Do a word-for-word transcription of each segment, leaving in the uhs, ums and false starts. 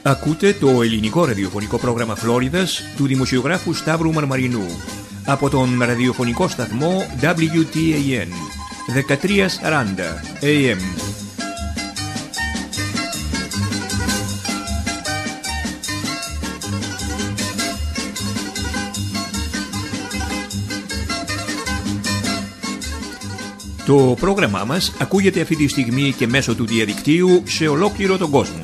Ακούτε το ελληνικό ραδιοφωνικό πρόγραμμα Φλόριδας του δημοσιογράφου Σταύρου Μαρμαρινού από τον ραδιοφωνικό σταθμό ντάμπλιου τι έι εν δεκατριακόσια σαράντα έι εμ. Το πρόγραμμά μας ακούγεται αυτή τη στιγμή και μέσω του διαδικτύου σε ολόκληρο τον κόσμο.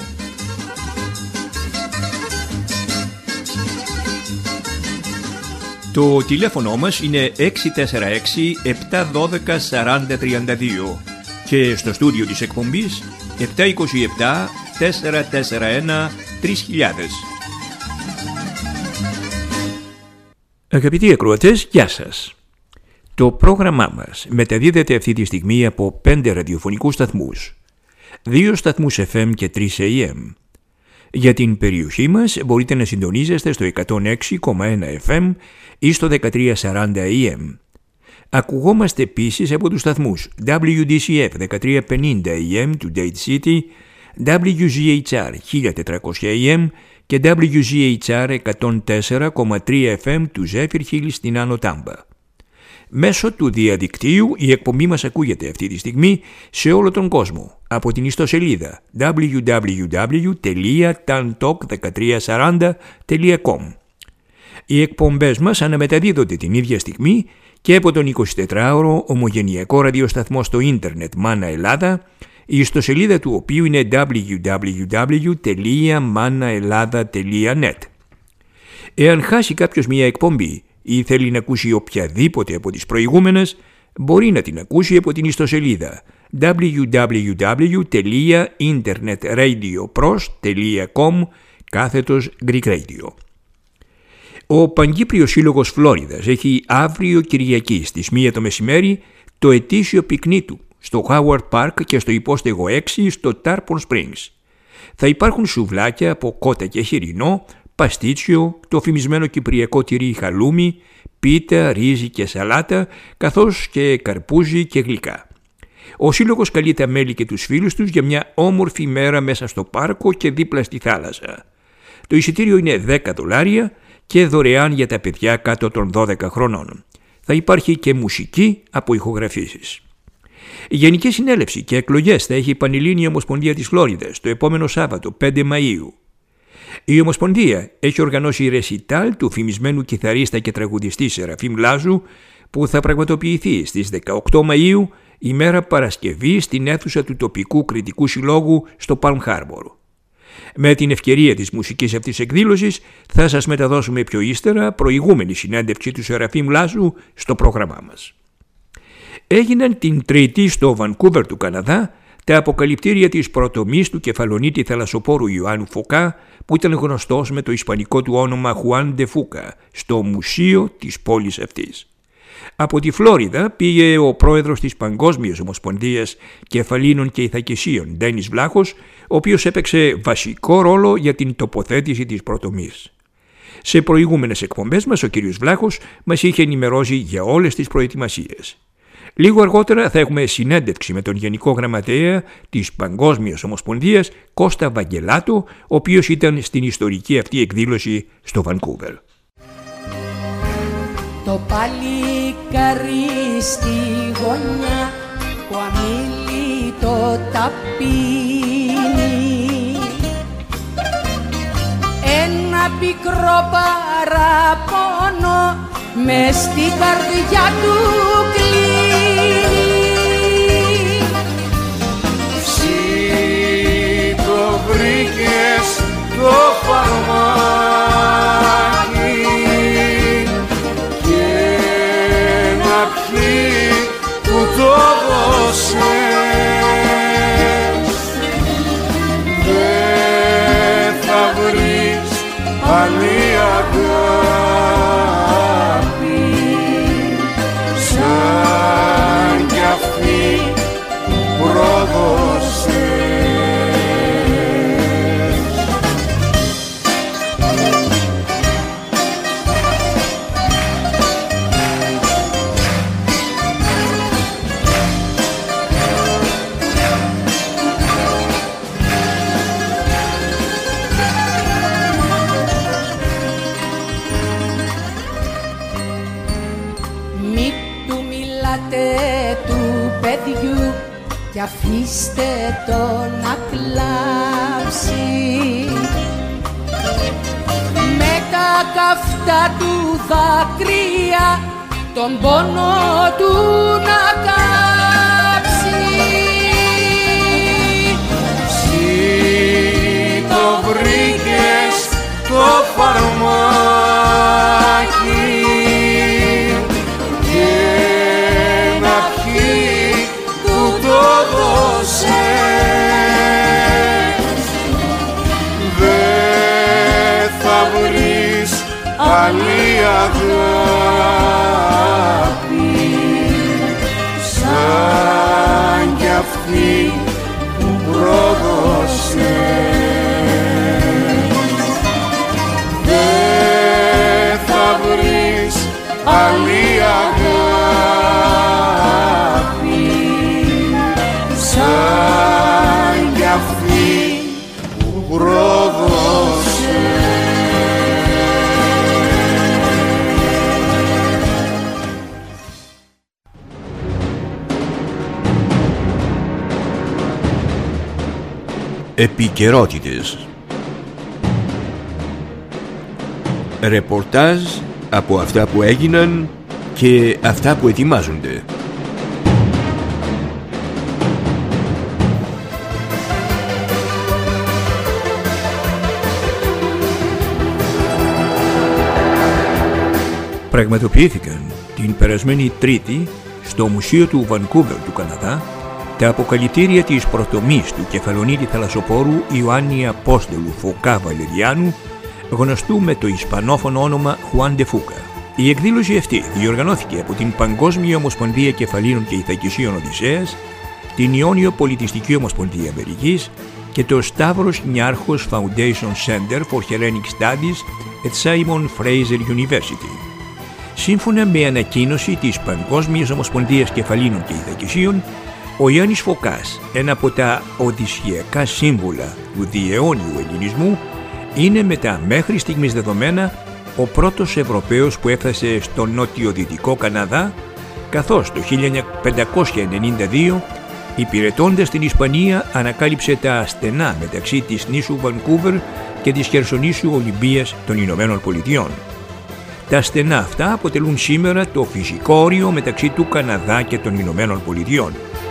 Το τηλέφωνο μας είναι έξι τέσσερα έξι επτά ένα δύο τέσσερα μηδέν τρία δύο και στο στούντιο της εκπομπής επτά δύο επτά τέσσερα τέσσερα ένα τρεις χιλιάδες. Αγαπητοί ακροατές, γεια σας. Το πρόγραμμά μας μεταδίδεται αυτή τη στιγμή από πέντε ραδιοφωνικούς σταθμούς, δύο σταθμούς εφ εμ και τρεις έι εμ. Για την περιοχή μας μπορείτε να συντονίζεστε στο εκατόν έξι κόμμα ένα εφ εμ ή στο χίλια τετρακόσια σαράντα έι εμ. Ακουγόμαστε επίσης από τους σταθμούς ντάμπλιου ντι σι εφ χίλια τριακόσια πενήντα έι εμ του Dade City, ντάμπλιου ζι έιτς αρ χίλια τετρακόσια έι εμ και ντάμπλιου ζι έιτς αρ εκατόν τέσσερα κόμμα τρία εφ εμ του Zephyr Hill στην Άνω Τάμπα. Μέσω του διαδικτύου η εκπομπή μας ακούγεται αυτή τη στιγμή σε όλο τον κόσμο από την ιστοσελίδα ντάμπλιου ντάμπλιου ντάμπλιου τελεία tantalk δεκατριακόσια σαράντα τελεία κομ. Οι εκπομπές μας αναμεταδίδονται την ίδια στιγμή και από τον εικοσιτετράωρο ομογενειακό ραδιοσταθμό στο ίντερνετ Μάνα Ελλάδα, η ιστοσελίδα του οποίου είναι ντάμπλιου ντάμπλιου ντάμπλιου τελεία μάνα Ελλάδα τελεία νετ. Εάν χάσει κάποιος μια εκπομπή ή θέλει να ακούσει οποιαδήποτε από τις προηγούμενες, μπορεί να την ακούσει από την ιστοσελίδα ντάμπλιου ντάμπλιου ντάμπλιου τελεία internetradiopros τελεία com κάθετος Greek Radio. Ο Παγκύπριος Σύλλογος Φλόριδας έχει αύριο Κυριακή στις μία το μεσημέρι το ετήσιο πικνί του στο Howard Park και στο υπόστεγο έξι στο Tarpon Springs. Θα υπάρχουν σουβλάκια από κότα και χοιρινό, παστίτσιο, το φημισμένο κυπριακό τυρί χαλούμι, πίτα, ρύζι και σαλάτα, καθώς και καρπούζι και γλυκά. Ο Σύλλογος καλεί τα μέλη και τους φίλους τους για μια όμορφη μέρα μέσα στο πάρκο και δίπλα στη θάλασσα. Το εισιτήριο είναι δέκα δολάρια και δωρεάν για τα παιδιά κάτω των δώδεκα χρονών. Θα υπάρχει και μουσική από ηχογραφήσεις. Η Γενική Συνέλευση και εκλογές θα έχει η Πανελλήνια Ομοσπονδία της Φλόριδας το επόμενο Σάββατο πέντε Μαΐου. Η Ομοσπονδία έχει οργανώσει ρεσιτάλ του φημισμένου κιθαρίστα και τραγουδιστή Σεραφείμ Λάζου που θα πραγματοποιηθεί στις δεκαοκτώ Μαΐου, ημέρα Παρασκευή, στην αίθουσα του τοπικού κριτικού συλλόγου στο Palm Harbor. Με την ευκαιρία της μουσικής αυτής εκδήλωσης θα σας μεταδώσουμε πιο ύστερα προηγούμενη συνέντευξη του Σεραφείμ Λάζου στο πρόγραμμά μας. Έγιναν την Τρίτη στο Βανκούβερ του Καναδά τα αποκαλυπτήρια της πρωτομής του κεφαλονίτη θαλασσοπόρου Ιωάννου Φωκά, που ήταν γνωστός με το ισπανικό του όνομα Χουάν ντε Φούκα, στο μουσείο της πόλης αυτής. Από τη Φλόριδα πήγε ο πρόεδρος της Παγκόσμιας Ομοσπονδίας Κεφαλίνων και Ηθακισίων, Ντένις Βλάχος, ο οποίος έπαιξε βασικό ρόλο για την τοποθέτηση της πρωτομής. Σε προηγούμενες εκπομπές μας ο κ. Βλάχος μας είχε ενημερώσει για όλες τις προετοιμασίες. Λίγο αργότερα θα έχουμε συνέντευξη με τον Γενικό Γραμματέα της Παγκόσμιας Ομοσπονδίας Κώστα Βαγγελάτο, ο οποίος ήταν στην ιστορική αυτή εκδήλωση στο Βανκούβερ. Το παλικάρι στη γωνιά που αμίλητο ταπεινεί, ένα πικρό παραπονό μες στην καρδιά του κλείνει. Ψή το βρήκες το φαρμάκι και να πιει που το δώσες, δεν θα βρεις άλλη αγάπη. 'Cause I αφήστε το να κλάψει με τα καυτά του δάκρυα τον πόνο του να κάψει. Εσύ το βρήκες το φαρμάκι και να πιει του το δώσες. Δε θα βρεις άλλη αγάπη σαν κι αυτή που πρόδωσες. Δε θα βρεις άλλη αγάπη σαν κι αυτή που πρόδωσες. Επικαιρότητες. Ρεπορτάζ από αυτά που έγιναν και αυτά που ετοιμάζονται. Πραγματοποιήθηκαν την περασμένη Τρίτη στο Μουσείο του Βανκούβερ του Καναδά τα αποκαλυπτήρια της προτομής του κεφαλονίτη θαλασσοπόρου Ιωάννη Απόστολου Φωκά Βαλεριάνου, γνωστού με το ισπανόφωνο όνομα Juan de Fuca. Η εκδήλωση αυτή διοργανώθηκε από την Παγκόσμια Ομοσπονδία Κεφαλίνων και Ηθακισίων Οδυσσέας, την Ιόνιο Πολιτιστική Ομοσπονδία Αμερικής και το Stavros Niarchos Foundation Center for Hellenic Studies at Simon Fraser University. Σύμφωνα με ανακοίνωση της Παγκόσμιας Ομοσπονδίας Κεφαλίνων και Ηθακισίων, ο Γιάννης Φωκάς, ένα από τα οδυσσιακά σύμβολα του διαιώνιου ελληνισμού, είναι με τα μέχρι στιγμής δεδομένα ο πρώτος Ευρωπαίος που έφτασε στο νότιο-δυτικό Καναδά, καθώς το χίλια πεντακόσια ενενήντα δύο, υπηρετώντας την Ισπανία, ανακάλυψε τα στενά μεταξύ της νήσου Βανκούβερ και της χερσονήσου Ολυμπίας των Ηνωμένων Πολιτειών. Τα στενά αυτά αποτελούν σήμερα το φυσικό όριο μεταξύ του Καναδά και των Ηνωμένων Πολιτειών.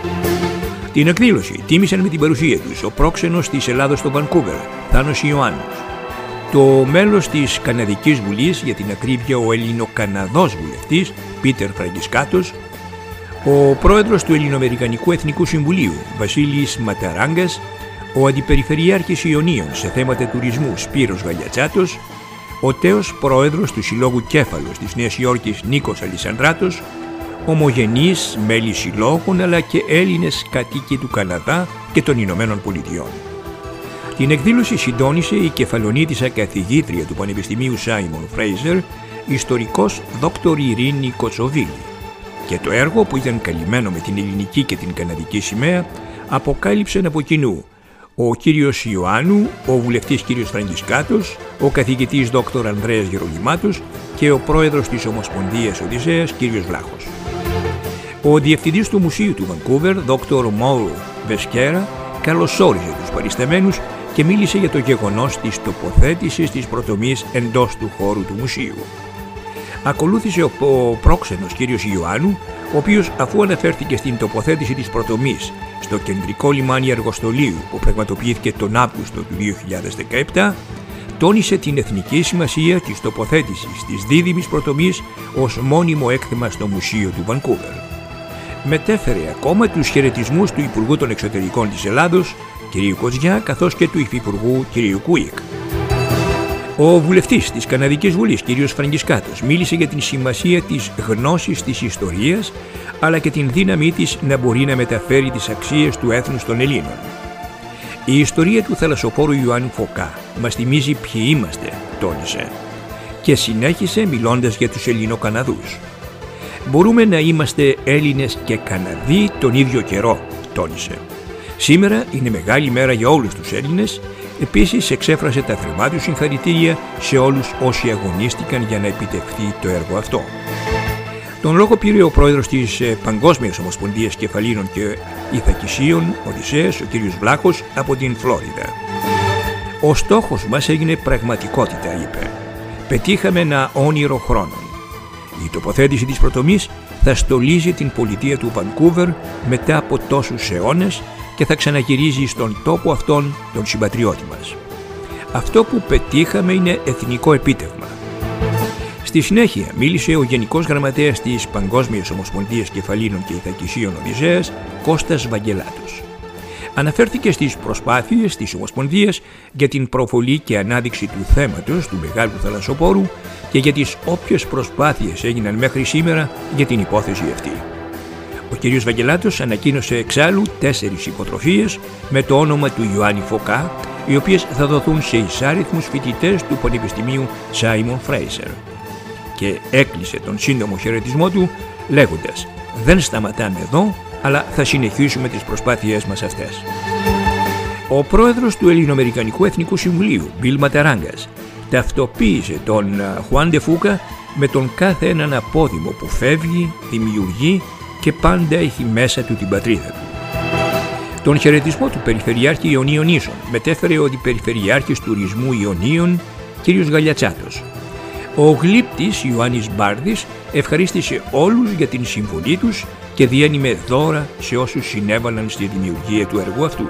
Την εκδήλωση τίμησαν με την παρουσία τους ο πρόξενος της Ελλάδος στο Βανκούβερ, Θάνος Ιωάννους, το μέλος της Καναδικής Βουλής, για την ακρίβεια ο Ελληνοκαναδός βουλευτής Πίτερ Φραγκισκάτος, ο πρόεδρος του Ελληνοαμερικανικού Εθνικού Συμβουλίου Βασίλης Ματαράγκας, ο αντιπεριφερειάρχης Ιωνίων σε θέματα τουρισμού Σπύρος Γαλιατσάτος, ο τέος πρόεδρος του Συλλόγου Κέφαλος της Νέας Υόρκης Νίκος Αλισανδράτος, ομογενείς μέλη συλλόγων αλλά και Έλληνες κατοίκοι του Καναδά και των Ηνωμένων Πολιτειών. Την εκδήλωση συντόνισε η κεφαλονίτισσα καθηγήτρια του Πανεπιστημίου Σάιμον Φρέιζερ, ιστορικός δόκτωρ Ειρήνη Κοτσοβίλη, και το έργο, που ήταν καλυμμένο με την ελληνική και την καναδική σημαία, αποκάλυψαν από κοινού ο κύριος Ιωάννου, ο βουλευτής κύριος Φραγκισκάτος, ο καθηγητής δόκτωρ Ανδρέας Γερολιμάτος και ο πρόεδρος της Ομοσπονδίας Οδυσσέας κύριος Βλάχος. Ο διευθυντής του Μουσείου του Βανκούβερ, δόκτωρ Μόου Βεσκέρα, καλωσόριζε τους παρισταμένους και μίλησε για το γεγονός της τοποθέτησης της προτομής εντός του χώρου του μουσείου. Ακολούθησε ο πρόξενος κύριος Ιωάννου, ο οποίος, αφού αναφέρθηκε στην τοποθέτηση της προτομής στο κεντρικό λιμάνι Αργοστολίου που πραγματοποιήθηκε τον Αύγουστο του δύο χιλιάδες δεκαεπτά, τόνισε την εθνική σημασία της τοποθέτησης της δίδυμης προτομής ως μόνιμο έκθεμα στο Μουσείο του Βανκούβερ. Μετέφερε ακόμα τους χαιρετισμούς του Υπουργού των Εξωτερικών της Ελλάδος, κ. Κοτζιά, καθώς και του Υφυπουργού κ. Κουίκ. Ο βουλευτής της Καναδικής Βουλής, κ. Φραγκισκάτος, μίλησε για την σημασία της γνώσης της ιστορίας, αλλά και την δύναμή της να μπορεί να μεταφέρει τις αξίες του έθνους των Ελλήνων. Η ιστορία του θαλασσοπόρου Ιωάννη Φωκά μας θυμίζει ποιοι είμαστε, τόνισε, και συνέχισε μιλώντας για τους Ελληνοκαναδούς. Μπορούμε να είμαστε Έλληνες και Καναδοί τον ίδιο καιρό, τόνισε. Σήμερα είναι μεγάλη μέρα για όλους τους Έλληνες. Επίσης εξέφρασε τα θερμά του συγχαρητήρια σε όλους όσοι αγωνίστηκαν για να επιτευχθεί το έργο αυτό. Τον λόγο πήρε ο πρόεδρος της Παγκόσμιας Ομοσπονδίας Κεφαλίνων και Ηθακισίων Οδυσσέας, ο κ. Βλάχος, από την Φλόριδα. «Ο στόχος μας έγινε πραγματικότητα», είπε. «Πετύχαμε ένα όνειρο χρόνων. Η τοποθέτηση της προτομής θα στολίζει την πολιτεία του Βανκούβερ μετά από τόσους αιώνες και θα ξαναγυρίζει στον τόπο αυτόν τον συμπατριώτη μας. Αυτό που πετύχαμε είναι εθνικό επίτευγμα». Στη συνέχεια μίλησε ο Γενικός Γραμματέας της Παγκόσμιας Ομοσπονδίας Κεφαλίνων και Ηθακισίων Οδυσσέας, Κώστας Βαγγελάτος. Αναφέρθηκε στις προσπάθειες της Ομοσπονδίας για την προβολή και ανάδειξη του θέματος του μεγάλου θαλασσοπόρου και για τις όποιες προσπάθειες έγιναν μέχρι σήμερα για την υπόθεση αυτή. Ο κ. Βαγγελάτος ανακοίνωσε εξάλλου τέσσερις υποτροφίες με το όνομα του Ιωάννη Φωκά, οι οποίες θα δοθούν σε εισάριθμους φοιτητές του Πανεπιστημίου Σάιμον Φρέισερ. Και έκλεισε τον σύντομο χαιρετισμό του λέγοντας «Δεν σταματάμε εδώ, αλλά θα συνεχίσουμε τις προσπάθειές μας αυτές». Ο πρόεδρος του Ελληνοαμερικανικού Εθνικού Συμβουλίου, Μπιλ Ματαράγκας, ταυτοποίησε τον Χουάν ντε Φούκα με τον κάθε έναν απόδημο που φεύγει, δημιουργεί και πάντα έχει μέσα του την πατρίδα του. Τον χαιρετισμό του Περιφερειάρχη Ιωνίων Ίσων μετέφερε ο Περιφερειάρχης Τουρισμού Ιωνίων, κ. Γαλιατσάτος. Ο γλύπτης Ιωάννης Μπάρδης ευχαρίστησε όλους για την συμβολή τους και διένυμε δώρα σε όσους συνέβαλαν στη δημιουργία του έργου αυτού.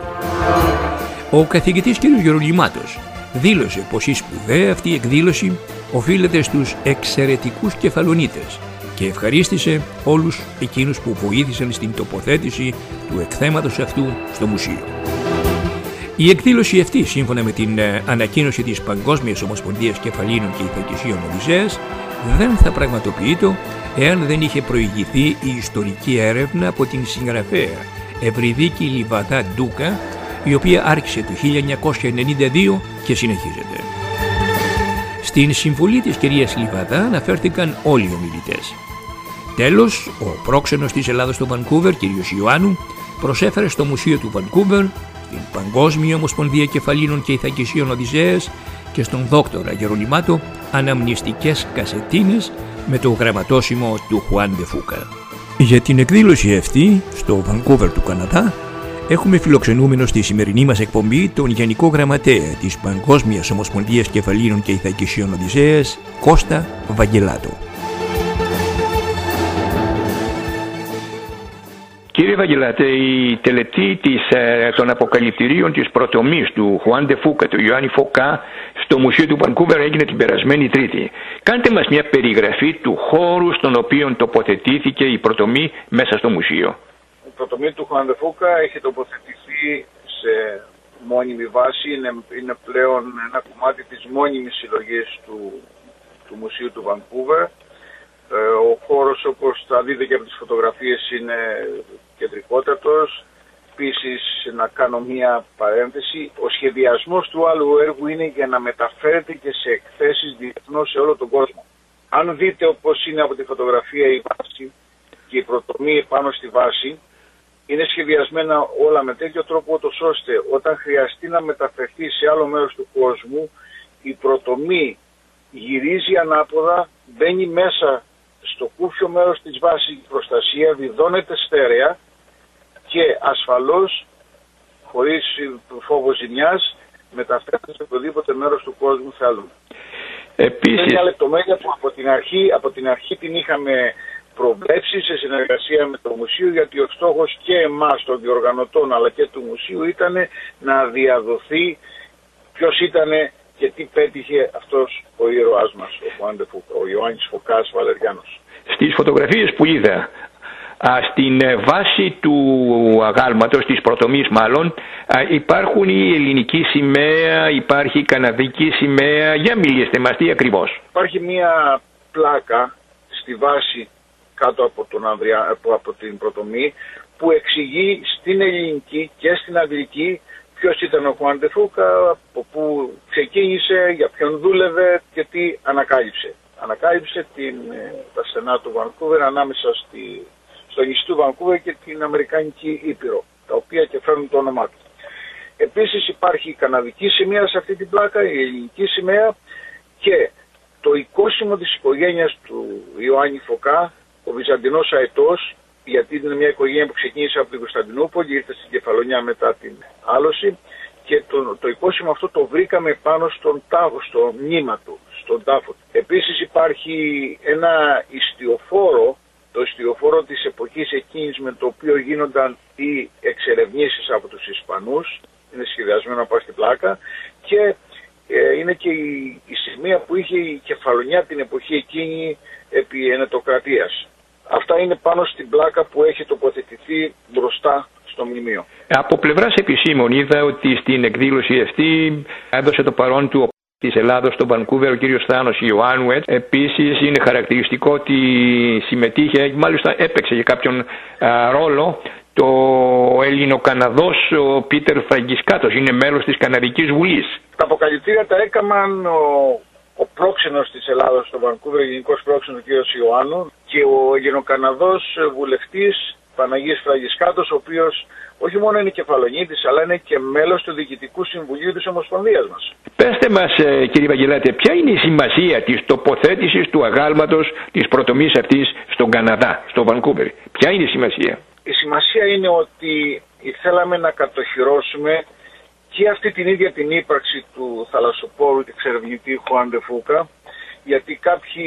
Ο καθηγητής κ. Γερολυμάτος δήλωσε πως η σπουδαία αυτή εκδήλωση οφείλεται στους εξαιρετικούς κεφαλονίτες και ευχαρίστησε όλους εκείνους που βοήθησαν στην τοποθέτηση του εκθέματος αυτού στο μουσείο. Η εκδήλωση αυτή, σύμφωνα με την ανακοίνωση της Παγκόσμιας Ομοσπονδίας Κεφαλίνων και Ηθακισίων Οδυσσέας, δεν θα πραγματοποιείται εάν δεν είχε προηγηθεί η ιστορική έρευνα από την συγγραφέα Ευρυδίκη Λιβαδά Ντούκα, η οποία άρχισε το χίλια εννιακόσια ενενήντα δύο και συνεχίζεται. Στην συμβολή της κυρίας Λιβαδά αναφέρθηκαν όλοι οι ομιλητές. Τέλος, ο πρόξενος της Ελλάδας στο Βανκούβερ, κ. Ιωάννου, προσέφερε στο Μουσείο του Βανκούβερ, στην Παγκόσμια Ομοσπονδία Κεφαλίνων και Ηθακισίων Οδυσσέας και στον δόκτορα Γερολυμάτο αναμνηστικές κασετίνες με το γραμματόσημο του Χουάν ντε Φούκα. Για την εκδήλωση αυτή, στο Βανκούβερ του Καναδά, έχουμε φιλοξενούμενο στη σημερινή μας εκπομπή τον Γενικό Γραμματέα της Παγκόσμιας Ομοσπονδίας Κεφαλίνων και Ηθακισίων Οδυσσέας, Κώστα Βαγγελάτο. Κύριε Βαγγελάτε, η τελετή της, των αποκαλυπτηρίων της προτομής του Χουάν ντε Φούκα, του Ιωάννη Φωκά, στο Μουσείο του Βανκούβερ έγινε την περασμένη Τρίτη. Κάντε μας μια περιγραφή του χώρου στον οποίο τοποθετήθηκε η προτομή μέσα στο μουσείο. Η προτομή του Χουάν ντε Φούκα έχει τοποθετηθεί σε μόνιμη βάση, είναι, είναι πλέον ένα κομμάτι της μόνιμης συλλογής του, του Μουσείου του Βανκούβερ. Ο χώρος, όπως θα δείτε και από τις φωτογραφίες, είναι κεντρικότατος. Επίσης, να κάνω μία παρένθεση, ο σχεδιασμός του άλλου έργου είναι για να μεταφέρεται και σε εκθέσεις διεθνώς σε όλο τον κόσμο. Αν δείτε όπως είναι από τη φωτογραφία η βάση και η προτομή πάνω στη βάση, είναι σχεδιασμένα όλα με τέτοιο τρόπο, ώστε όταν χρειαστεί να μεταφερθεί σε άλλο μέρος του κόσμου, η προτομή γυρίζει ανάποδα, μπαίνει μέσα στο κούφιο μέρος της βάσης, προστασία, βιδώνεται στέρεα και ασφαλώς, χωρίς φόβο ζημιάς, μεταφέρεται σε οποιοδήποτε μέρος του κόσμου θέλουν. Επίσης, είναι μια λεπτομέρεια που από την αρχή, από την αρχή την είχαμε προβλέψει σε συνεργασία με το Μουσείο, γιατί ο στόχος και εμάς των διοργανωτών αλλά και του Μουσείου ήταν να διαδοθεί ποιος ήταν και τι πέτυχε αυτός ο ήρωάς μας, ο Χουάν ντε Φούκα, ο Ιωάννης Φωκάς Βαλεριάνος. Στις φωτογραφίες που είδα, στην βάση του αγάλματος, της προτομής μάλλον, υπάρχουν η ελληνική σημαία, υπάρχει η καναδική σημαία. Για μιλήστε μας, τι ακριβώς. Υπάρχει μια πλάκα στη βάση κάτω από, τον Ανδριά, από την προτομή που εξηγεί στην ελληνική και στην αγγλική ποιος ήταν ο Χουάν ντε Φούκα, από πού ξεκίνησε, για ποιον δούλευε και τι ανακάλυψε. Ανακάλυψε την, τα στενά του Βανκούβερ ανάμεσα στη, στο νησί του Βανκούβερ και την Αμερικανική Ήπειρο, τα οποία και φέρνουν το όνομά του. Επίσης υπάρχει η καναδική σημαία σε αυτή την πλάκα, η ελληνική σημαία και το οικόσιμο της οικογένειας του Ιωάννη Φωκά, ο Βυζαντινός αετός, γιατί είναι μια οικογένεια που ξεκίνησε από την Κωνσταντινούπολη, ήρθε στην Κεφαλονιά μετά την άλωση, και το, το οικόσιμο αυτό το βρήκαμε πάνω στον τάφο, στο μνήμα του, στον τάφο του. Επίσης υπάρχει ένα ιστιοφόρο, το ιστιοφόρο της εποχής εκείνης, με το οποίο γίνονταν οι εξερευνήσεις από τους Ισπανούς, είναι σχεδιασμένο από στην πλάκα, και ε, είναι και η, η σημεία που είχε η Κεφαλονιά την εποχή εκείνη επί ενετοκρατίας. Αυτά είναι πάνω στην πλάκα που έχει τοποθετηθεί μπροστά στο μνημείο. Από πλευράς επισήμων είδα ότι στην εκδήλωση αυτή έδωσε το παρόν του της Ελλάδος στο Βανκούβερ ο κύριος Θάνος Ιωάννου. Επίσης είναι χαρακτηριστικό ότι συμμετείχε, μάλιστα έπαιξε για κάποιον α, ρόλο, το Ελληνοκαναδός ο Πίτερ Φραγκισκάτος, είναι μέλος της Καναδικής Βουλής. Τα αποκαλυπτήρια τα έκαναν ο, ο πρόξενος της Ελλάδος στο Βανκούβερ, ο γενικός πρόξενος ο κύριος Ιωάννου, και ο Ελληνοκαναδός βουλευτής Παναγίας Φραγκισκάτος, ο οποίος όχι μόνο είναι κεφαλονίτης, αλλά είναι και μέλος του Διοικητικού Συμβουλίου της Ομοσπονδίας μας. Πέστε μας, κύριε Βαγγελάτε, ποια είναι η σημασία της τοποθέτησης του αγάλματος της πρωτομής αυτής στον Καναδά, στο Βανκούβερ? Ποια είναι η σημασία? Η σημασία είναι ότι θέλαμε να κατοχυρώσουμε και αυτή την ίδια την ύπαρξη του θαλασσοπόρου και εξερευνητή Χουάν ντε Φούκα, γιατί κάποιοι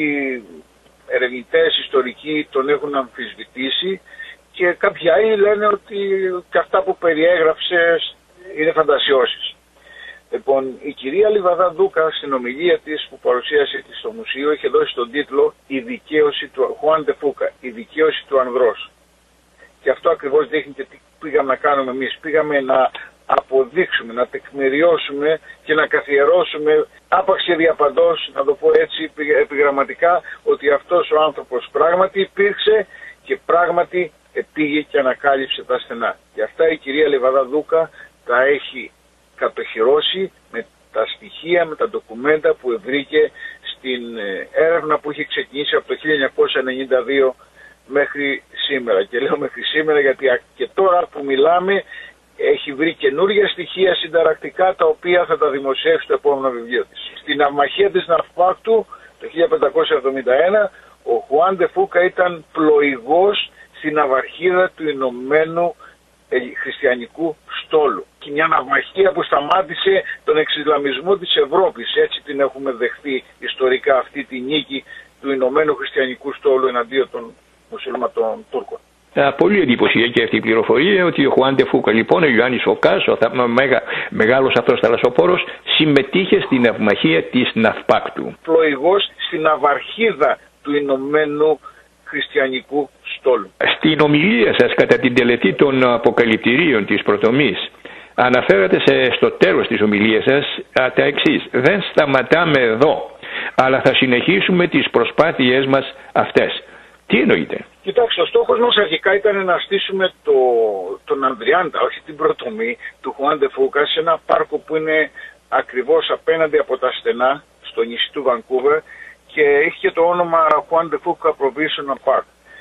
ερευνητές ιστορικοί τον έχουν αμφισβητήσει και κάποιοι άλλοι λένε ότι και αυτά που περιέγραψε είναι φαντασιώσεις. Λοιπόν, η κυρία Λιβαδά Δούκα στην ομιλία της που παρουσίασε στο μουσείο είχε δώσει τον τίτλο «Η δικαίωση του Χουάν ντε Φούκα, η δικαίωση του ανδρός». Και αυτό ακριβώς δείχνει και τι πήγαμε να κάνουμε εμείς. Πήγαμε να αποδείξουμε, να τεκμηριώσουμε και να καθιερώσουμε άπαξ και διαπαντός, να το πω έτσι επιγραμματικά, ότι αυτός ο άνθρωπος πράγματι υπήρξε και πράγματι πήγε και ανακάλυψε τα στενά. Και αυτά η κυρία Λιβαδά Δούκα τα έχει κατοχυρώσει με τα στοιχεία, με τα ντοκουμέντα που βρήκε στην έρευνα που είχε ξεκινήσει από το χίλια εννιακόσια ενενήντα δύο μέχρι σήμερα. Και λέω μέχρι σήμερα γιατί και τώρα που μιλάμε έχει βρει καινούργια στοιχεία συνταρακτικά, τα οποία θα τα δημοσιεύσει στο επόμενο βιβλίο της. Στην αυμαχία της Ναυπάκτου το χίλια πεντακόσια εβδομήντα ένα ο Χουάν ντε Φούκα ήταν πλοηγός στην ναυαρχίδα του Ηνωμένου Χριστιανικού Στόλου. Και μια ναυμαχία που σταμάτησε τον εξισλαμισμό της Ευρώπης. Έτσι την έχουμε δεχθεί ιστορικά, αυτή τη νίκη του Ηνωμένου Χριστιανικού Στόλου εναντίον των μουσουλματών Τούρκων. Πολύ εντυπωσιακή αυτή η πληροφορία ότι ο Χουάν ντε Φούκα, λοιπόν, ο Ιωάννης Φωκάς, ο μεγα, μεγάλος αυτός θαλασσοπόρος, συμμετείχε στην ναυμαχία της Ναυπάκτου. Πλοηγός στην ναυαρχίδα του Ηνωμένου Χριστιανικού Στόλου. Στην ομιλία σας κατά την τελετή των αποκαλυπτηρίων της πρωτομής αναφέρατε σε, στο τέλος της ομιλίας σας α, τα εξής: δεν σταματάμε εδώ, αλλά θα συνεχίσουμε τις προσπάθειές μας αυτές. Τι εννοείτε? Κοιτάξτε, ο στόχος μας αρχικά ήταν να στήσουμε το, τον Ανδριάντα, όχι την πρωτομή του Χουάν ντε Φούκα, σε ένα πάρκο που είναι ακριβώς απέναντι από τα στενά στο νησί του Βανκούβερ και έχει και το όνομα Χουάν ντε Φούκα Provisional Park.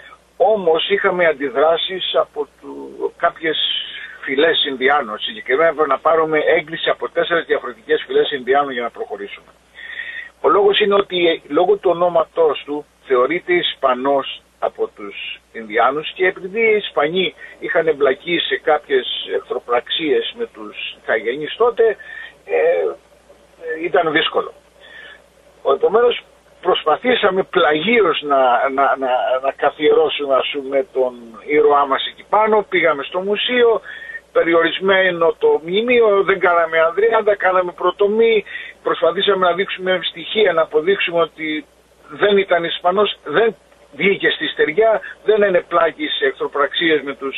Όμως είχαμε αντιδράσεις από του, κάποιες φυλές Ινδιάνων. Συγκεκριμένα έπρεπε να πάρουμε έγκριση από τέσσερις διαφορετικές φυλές Ινδιάνων για να προχωρήσουμε. Ο λόγος είναι ότι λόγω του ονόματός του θεωρείται Ισπανός από τους Ινδιάνους και επειδή οι Ισπανοί είχαν εμπλακεί σε κάποιες εχθροπραξίες με τους Ιθαγενείς τότε ε, ε, ήταν δύσκολο. Επομένως προσπαθήσαμε πλαγίως να, να, να, να καθιερώσουμε, ας πούμε, τον ήρωά μας εκεί πάνω. Πήγαμε στο μουσείο, περιορισμένο το μνημείο, δεν κάναμε Ανδριάντα, κάναμε πρωτομή. Προσπαθήσαμε να δείξουμε στοιχεία, να αποδείξουμε ότι δεν ήταν Ισπανός, δεν βγήκε στη στεριά, δεν είναι πλάκη σε εχθροπραξίες με τους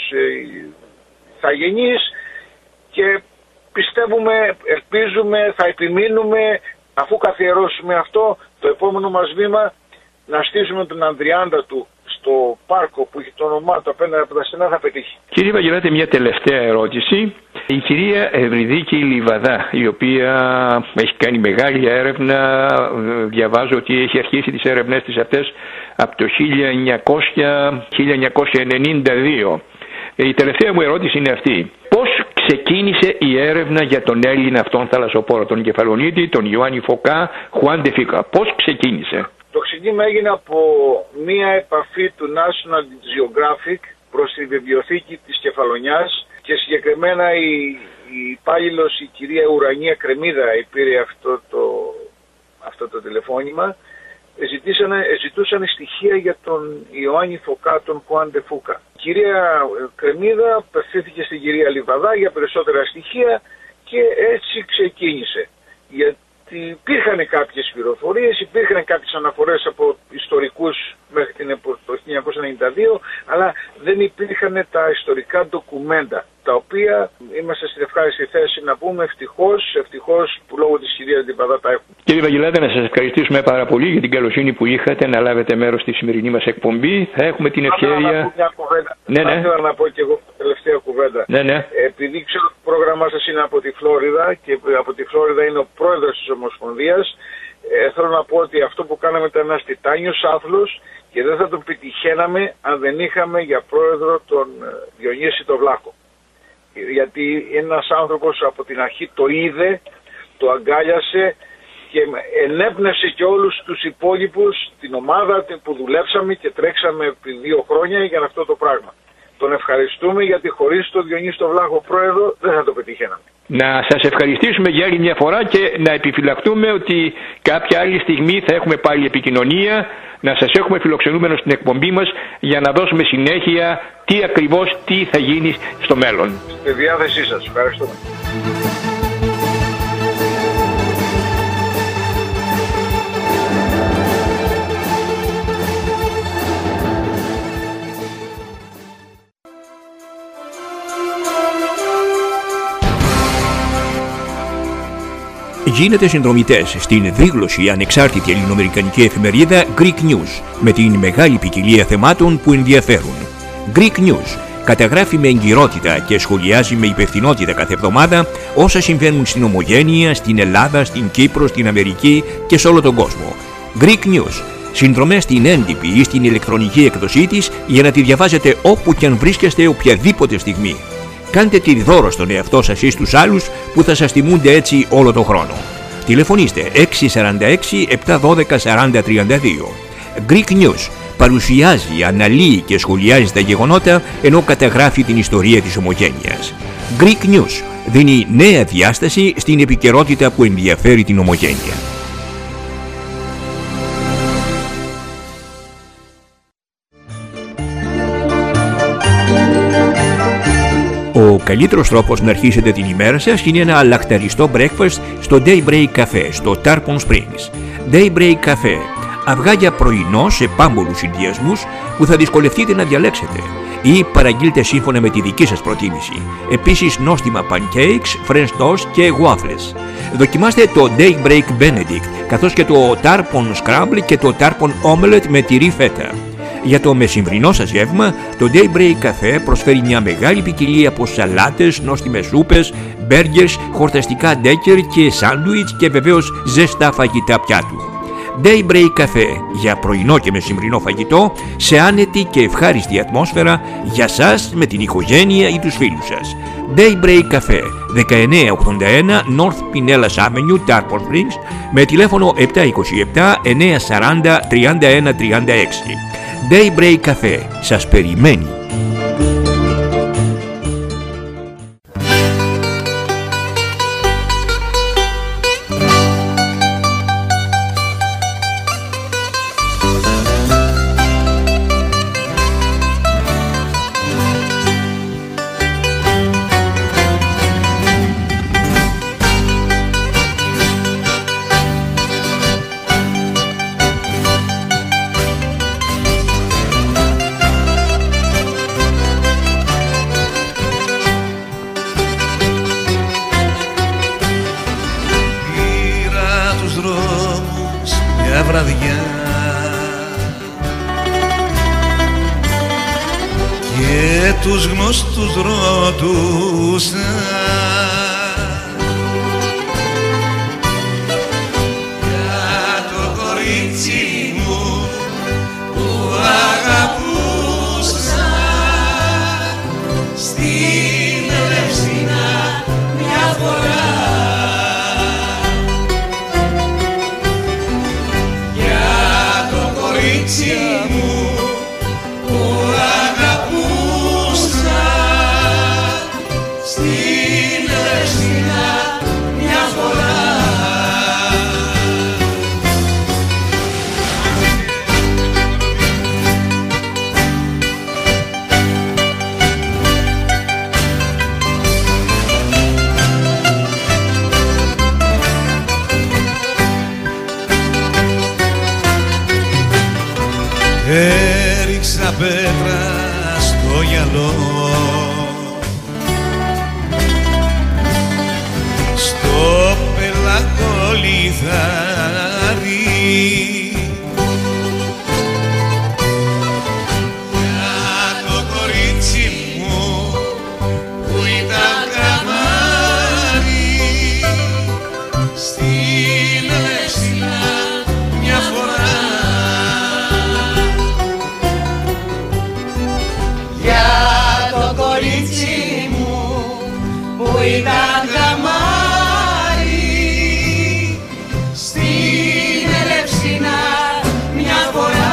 Ιθαγενείς και πιστεύουμε, ελπίζουμε, θα επιμείνουμε, αφού καθιερώσουμε αυτό, το επόμενο μας βήμα να στήσουμε τον Ανδριάντα του στο πάρκο που έχει το όνομά του απέναντι από τα στενά θα πετύχει. Κύριε Βαγγελάτε, μια τελευταία ερώτηση. Η κυρία Ευρυδίκη Λιβαδά, η οποία έχει κάνει μεγάλη έρευνα, διαβάζω ότι έχει αρχίσει τις έρευνές της αυτές από το χίλια εννιακόσια ενενήντα δύο. Η τελευταία μου ερώτηση είναι αυτή: πώς ξεκίνησε η έρευνα για τον Έλληνα αυτόν θαλασσοπόρο, τον Κεφαλονίτη, τον Ιωάννη Φωκά, Χουάν ντε Φούκα? Πώς ξεκίνησε? Το Το ξεκίνημα έγινε από μία επαφή του National Geographic προς τη βιβλιοθήκη της Κεφαλονιάς και συγκεκριμένα η, η υπάλληλος, η κυρία Ουρανία Κρεμίδα, πήρε αυτό το, αυτό το τηλεφώνημα. Ζητήσαν, ζητούσαν στοιχεία για τον Ιωάννη Φωκά, τον Χουάν ντε Φούκα. Η κυρία Κρεμίδα απευθύνθηκε στην κυρία Λιβαδά για περισσότερα στοιχεία και έτσι ξεκίνησε. Γιατί υπήρχαν κάποιες πληροφορίες, υπήρχαν κάποιες αναφορές από ιστορικούς μέχρι την το χίλια εννιακόσια ενενήντα δύο, αλλά δεν υπήρχαν τα ιστορικά ντοκουμέντα, τα οποία είμαστε στην ευχάριστη θέση να πούμε ευτυχώς, ευτυχώς που λόγω της κυρίας Λιβαδά τα έχουμε. Κύριε Βαγγελάτε, να σας ευχαριστήσουμε πάρα πολύ για την καλοσύνη που είχατε να λάβετε μέρος στη σημερινή μας εκπομπή. Θα έχουμε την ευκαιρία... Θα πω μια κουβέντα. Ναι, ναι. Θα ήθελα να πω και εγώ τελευταία κουβέντα. Ναι, ναι. Επειδή ξέρω ότι το πρόγραμμά σας είναι από τη Φλόριδα και από τη Φλόριδα είναι ο πρόεδρος της Ομοσπονδίας, ε, θέλω να πω ότι αυτό που κάναμε ήταν ένας τιτάνιος άθλος και δεν θα τον πετυχαίναμε αν δεν είχαμε για πρόεδρο τον Διονύση τον Βλάχο. Γιατί ένας άνθρωπος από την αρχή το είδε, το αγκάλιασε και ενέπνευσε και όλους τους υπόλοιπους, την ομάδα που δουλέψαμε και τρέξαμε επί δύο χρόνια για αυτό το πράγμα. Τον ευχαριστούμε γιατί χωρίς τον Διονύση τον Βλάχο πρόεδρο δεν θα το πετυχαίναμε. Να σας ευχαριστήσουμε για άλλη μια φορά και να επιφυλακτούμε ότι κάποια άλλη στιγμή θα έχουμε πάλι επικοινωνία, να σας έχουμε φιλοξενούμενο στην εκπομπή μας για να δώσουμε συνέχεια τι ακριβώς τι θα γίνει στο μέλλον. Στη διάθεσή σας. Ευχαριστούμε. Γίνετε συνδρομητές στην δίγλωση ανεξάρτητη ελληνοαμερικανική εφημερίδα Greek News με την μεγάλη ποικιλία θεμάτων που ενδιαφέρουν. Greek News καταγράφει με εγκυρότητα και σχολιάζει με υπευθυνότητα κάθε εβδομάδα όσα συμβαίνουν στην Ομογένεια, στην Ελλάδα, στην Κύπρο, στην Αμερική και σε όλο τον κόσμο. Greek News. Συνδρομές στην έντυπη ή στην ηλεκτρονική έκδοσή της για να τη διαβάζετε όπου και αν βρίσκεστε οποιαδήποτε στιγμή. Κάντε τη δώρο στον εαυτό σας ή στους άλλους που θα σας τιμούνται έτσι όλο τον χρόνο. Τηλεφωνήστε έξι τέσσερα έξι επτά ένα δύο σαράντα τριάντα δύο. Greek News παρουσιάζει, αναλύει και σχολιάζει τα γεγονότα ενώ καταγράφει την ιστορία της Ομογένειας. Greek News δίνει νέα διάσταση στην επικαιρότητα που ενδιαφέρει την Ομογένεια. Ο καλύτερος τρόπος να αρχίσετε την ημέρα σας είναι ένα λαχταριστό breakfast στο Daybreak Cafe, στο Tarpon Springs. Daybreak Cafe. Αυγά για πρωινό σε πάμπολους συνδυασμούς που θα δυσκολευτείτε να διαλέξετε ή παραγγείλτε σύμφωνα με τη δική σας προτίμηση. Επίσης νόστιμα pancakes, french toast και waffles. Δοκιμάστε το Daybreak Benedict καθώς και το Tarpon Scramble και το Tarpon Omelette με τυρί φέτα. Για το μεσημβρινό σας γεύμα, το Daybreak Cafe προσφέρει μια μεγάλη ποικιλία από σαλάτες, νόστιμες σούπες, μπέργκερς, χορταστικά ντέκερ και σάντουιτς και βεβαίως ζεστά φαγητά πιάτου. Daybreak Cafe για πρωινό και μεσημβρινό φαγητό σε άνετη και ευχάριστη ατμόσφαιρα για σας με την οικογένεια ή τους φίλους σας. Daybreak Cafe, δεκαεννιά ογδόντα ένα North Pinellas Avenue, Tarpon Springs, με τηλέφωνο επτά δύο επτά εννιά σαράντα τριάντα ένα τριάντα έξι. Daybreak Cafe σας περιμένει. Τους γνωστούς ρωτούσα για το κορίτσι μου που αγαπούσα στην Ελευσίνα μια φορά, για το έριξα πέτρα στο γυαλό, στο πελαγό λιθάρι, για το κορίτσι μου που ήταν καμάρι, στην Ελευσίνα μια φορά. Για το κορίτσι μου που ήταν καμάρι, στην Ελευσίνα μια φορά.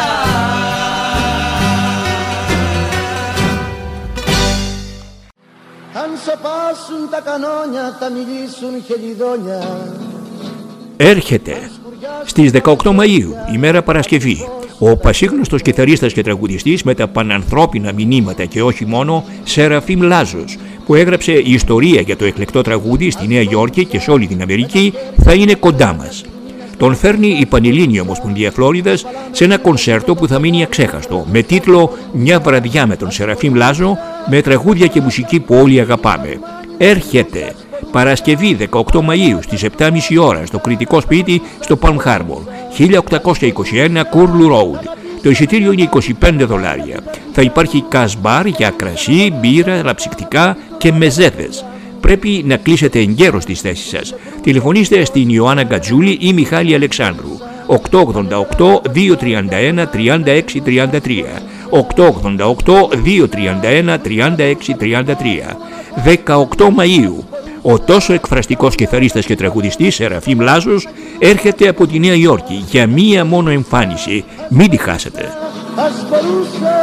Αν σοπάσουν τα κανόνια θα μιλήσουν χελιδόνια. Έρχεται στις δεκαοκτώ Μαΐου, ημέρα Παρασκευή, ο πασίγνωστος κιθαρίστας και τραγουδιστής με τα πανανθρώπινα μηνύματα και όχι μόνο, Σεραφείμ Λάζος, που έγραψε ιστορία για το εκλεκτό τραγούδι στη Νέα Υόρκη και σε όλη την Αμερική, θα είναι κοντά μας. Τον φέρνει η Πανελλήνια Ομοσπονδία Φλόριδας σε ένα κονσέρτο που θα μείνει αξέχαστο, με τίτλο «Μια βραδιά με τον Σεραφείμ Λάζο», με τραγούδια και μουσική που όλοι αγαπάμε. Έρχεται Παρασκευή δεκαοκτώ Μαΐου στις επτά και μισή ώρα στο κριτικό σπίτι στο Palm Harbor, χίλια οκτακόσια είκοσι ένα Curlew Road. Το εισιτήριο είναι είκοσι πέντε δολάρια. Θα υπάρχει κασμπάρ για κρασί, μπύρα, λαψικτικά και μεζέδες. Πρέπει να κλείσετε εγκαίρως τις θέσεις σας. Τηλεφωνήστε στην Ιωάννα Γκατζούλη ή Μιχάλη Αλεξάνδρου. οκτώ ογδόντα οκτώ δύο τριάντα ένα τριάντα έξι τριάντα τρία. οκτώ ογδόντα οκτώ δύο τριάντα ένα τριάντα έξι τριάντα τρία. δεκαοκτώ Μαΐου. Ο τόσο εκφραστικός κιθαρίστας και τραγουδιστής Σεραφείμ Λάζος έρχεται από τη Νέα Υόρκη για μία μόνο εμφάνιση. Μην τη χάσετε. Ας μπορούσε.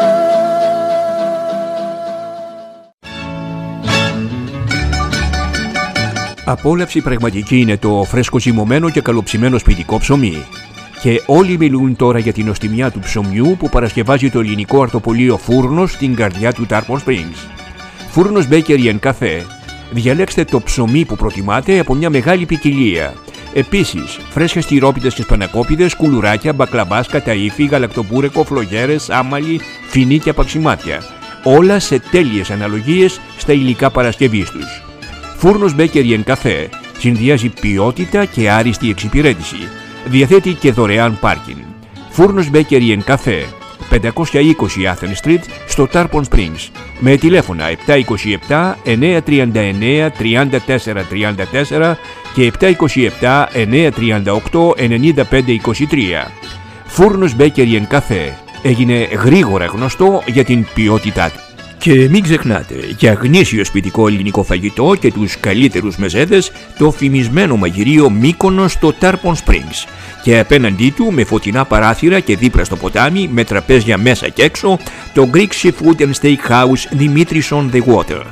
Απόλαυση πραγματική είναι το φρέσκο ζυμωμένο και καλοψημένο σπιτικό ψωμί. Και όλοι μιλούν τώρα για την νοστιμιά του ψωμιού που παρασκευάζει το ελληνικό αρτοπολείο Φούρνος στην καρδιά του Tarpon Springs. Φούρνος Bakery and Cafe. Διαλέξτε το ψωμί που προτιμάτε από μια μεγάλη ποικιλία. Επίσης, φρέσκες τυρόπιτες και σπανακόπιδες, κουλουράκια, μπακλαμπάς, καταΐφι, γαλακτοπούρεκο, φλογέρες, άμαλι, φινί και απαξιμάτια. Όλα σε τέλειες αναλογίες στα υλικά παρασκευής τους. Φούρνος Bakery and Cafe συνδυάζει ποιότητα και άριστη εξυπηρέτηση. Διαθέτει και δωρεάν πάρκινγκ. Φούρνος Bakery and Cafe, πεντακόσια είκοσι Athens Street στο Tarpon Springs, με τηλέφωνα επτά είκοσι επτά εννιακόσια τριάντα εννέα τριάντα τέσσερα τριάντα τέσσερα και επτά είκοσι επτά εννιακόσια τριάντα οκτώ ενενήντα πέντε είκοσι τρία. Φούρνος Bakery and Cafe έγινε γρήγορα γνωστό για την ποιότητά του. Και μην ξεχνάτε, για γνήσιο σπιτικό ελληνικό φαγητό και τους καλύτερους μεζέδες, το φημισμένο μαγειρίο Μύκονος στο Tarpon Springs. Και απέναντί του, με φωτεινά παράθυρα και δίπλα στο ποτάμι, με τραπέζια μέσα και έξω, το Greek Seafood and Steakhouse Δημήτρης on the Water.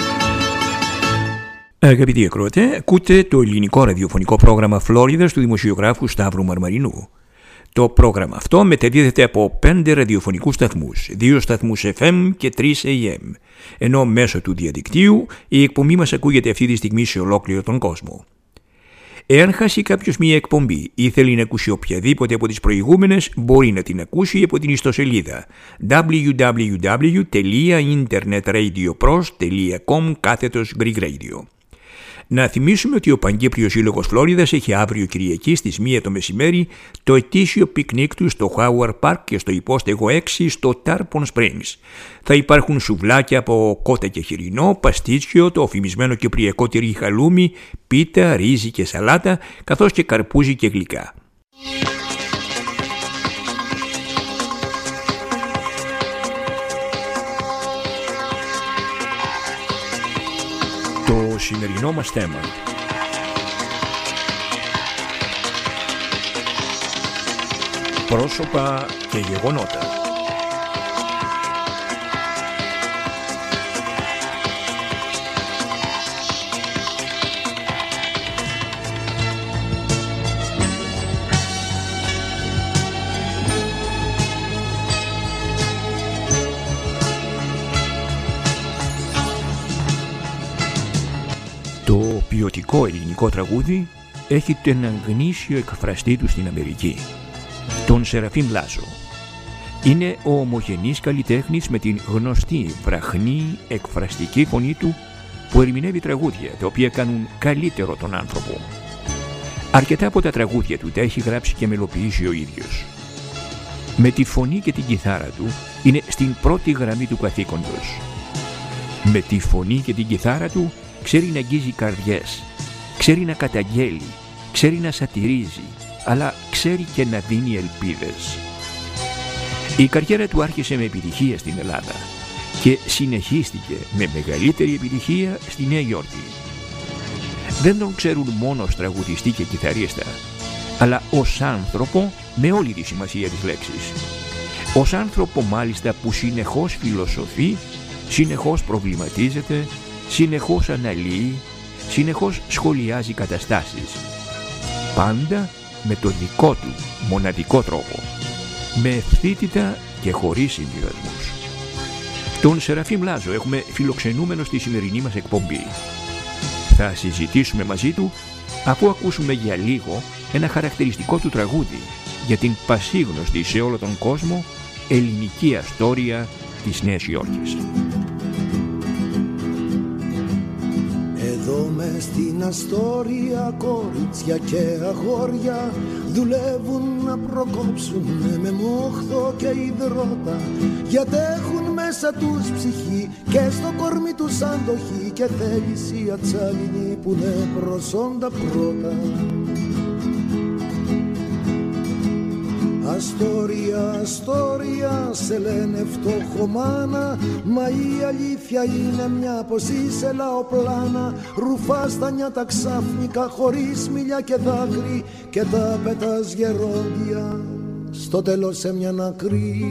Αγαπητοί ακροατές, ακούτε το ελληνικό ραδιοφωνικό πρόγραμμα Φλόριδας του δημοσιογράφου Σταύρου Μαρμαρινού. Το πρόγραμμα αυτό μεταδίδεται από πέντε ραδιοφωνικούς σταθμούς, δύο σταθμούς εφ εμ και τρεις έι εμ, ενώ μέσω του διαδικτύου η εκπομπή μας ακούγεται αυτή τη στιγμή σε ολόκληρο τον κόσμο. Εάν χάσει κάποιος μία εκπομπή ή θέλει να ακούσει οποιαδήποτε από τις προηγούμενες, μπορεί να την ακούσει από την ιστοσελίδα double-u double-u double-u τελεία internetradiopros τελεία com κάθετος Greek Radio. Να θυμίσουμε ότι ο Παγκύπριος Σύλλογος Φλόριδας έχει αύριο Κυριακή στις μία το μεσημέρι το ετήσιο πικνίκ του στο Howard Park και στο υπόστεγο έξι στο Tarpon Springs. Θα υπάρχουν σουβλάκια από κότα και χοιρινό, παστίτσιο, το φημισμένο κυπριακό τυρί χαλούμι, πίτα, ρύζι και σαλάτα, καθώς και καρπούζι και γλυκά. Το σημερινό μας θέμα. Πρόσωπα και γεγονότα. Το ποιοτικό ελληνικό τραγούδι έχει τον γνήσιο εκφραστή του στην Αμερική, τον Σεραφείμ Λάζο. Είναι ο ομογενής καλλιτέχνης με την γνωστή βραχνή εκφραστική φωνή του που ερμηνεύει τραγούδια τα οποία κάνουν καλύτερο τον άνθρωπο. Αρκετά από τα τραγούδια του τα έχει γράψει και μελοποιήσει ο ίδιος. Με τη φωνή και την κιθάρα του είναι στην πρώτη γραμμή του καθήκοντος. Με τη φωνή και την κιθάρα του ξέρει να αγγίζει καρδιές, ξέρει να καταγγέλει, ξέρει να σατυρίζει, αλλά ξέρει και να δίνει ελπίδες. Η καριέρα του άρχισε με επιτυχία στην Ελλάδα και συνεχίστηκε με μεγαλύτερη επιτυχία στη Νέα Υόρκη. Δεν τον ξέρουν μόνο ως τραγουδιστή και κιθαρίστα, αλλά ως άνθρωπο με όλη τη σημασία της λέξης. Ως άνθρωπο μάλιστα που συνεχώς φιλοσοφεί, συνεχώς προβληματίζεται, συνεχώς αναλύει, συνεχώς σχολιάζει καταστάσεις. Πάντα με το δικό του μοναδικό τρόπο, με ευθύτητα και χωρίς συμβιβασμούς. Τον Σεραφείμ Λάζο έχουμε φιλοξενούμενο στη σημερινή μας εκπομπή. Θα συζητήσουμε μαζί του αφού ακούσουμε για λίγο ένα χαρακτηριστικό του τραγούδι για την πασίγνωστη σε όλο τον κόσμο ελληνική αστόρια της Νέας Υόρκης. Εδώ μες στην Αστόρια κορίτσια και αγόρια δουλεύουν να προκόψουν με μόχθο και υδρότα, γιατί έχουν μέσα τους ψυχή και στο κορμί τους αντοχή και θέληση ατσάλινη που είναι προσόντα πρώτα. Αστόρια, Αστόρια, σε λένε φτωχομάνα, μα η αλήθεια είναι μια πως είσαι λαοπλάνα. Ρουφάς τα νιάτα ξαφνικά χωρίς μιλιά και δάκρυ και τα πετάς γερόντια στο τέλος σε μια άκρη.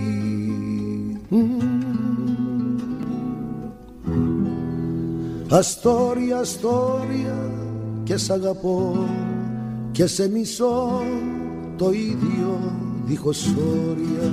Αστόρια, Αστόρια, και σ' αγαπώ και σε μισώ το ίδιο δίχως όρια.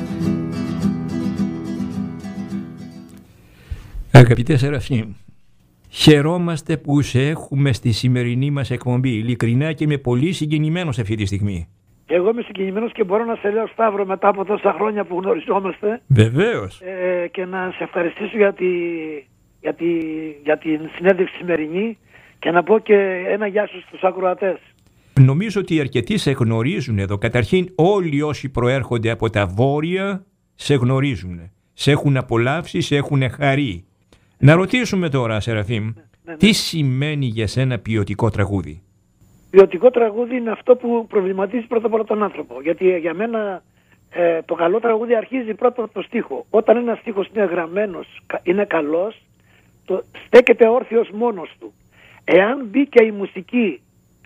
Αγαπητέ Σεραφείμ, χαιρόμαστε που σε έχουμε στη σημερινή μας εκπομπή, ειλικρινά και είμαι πολύ συγκινημένος αυτή τη στιγμή. Και εγώ είμαι συγκινημένος και μπορώ να σε λέω, Σταύρο, μετά από τόσα χρόνια που γνωριζόμαστε. Βεβαίως. Ε, και να σε ευχαριστήσω για, τη, για, τη, για την συνέντευξη σημερινή και να πω και ένα γεια σου στους ακροατές. Νομίζω ότι αρκετοί σε γνωρίζουν εδώ. Καταρχήν όλοι όσοι προέρχονται από τα βόρεια σε γνωρίζουν. Σε έχουν απολαύσει, σε έχουν χαρεί. Να ρωτήσουμε τώρα, Σεραφείμ, ναι, ναι. τι σημαίνει για σένα ποιοτικό τραγούδι? Ποιοτικό τραγούδι είναι αυτό που προβληματίζει πρώτα απ' όλα τον άνθρωπο. Γιατί για μένα ε, το καλό τραγούδι αρχίζει πρώτα από το στίχο. Όταν ένας στίχος είναι γραμμένος, είναι καλός, το στέκεται όρθιος μόνος του. Εάν μπει και η μουσική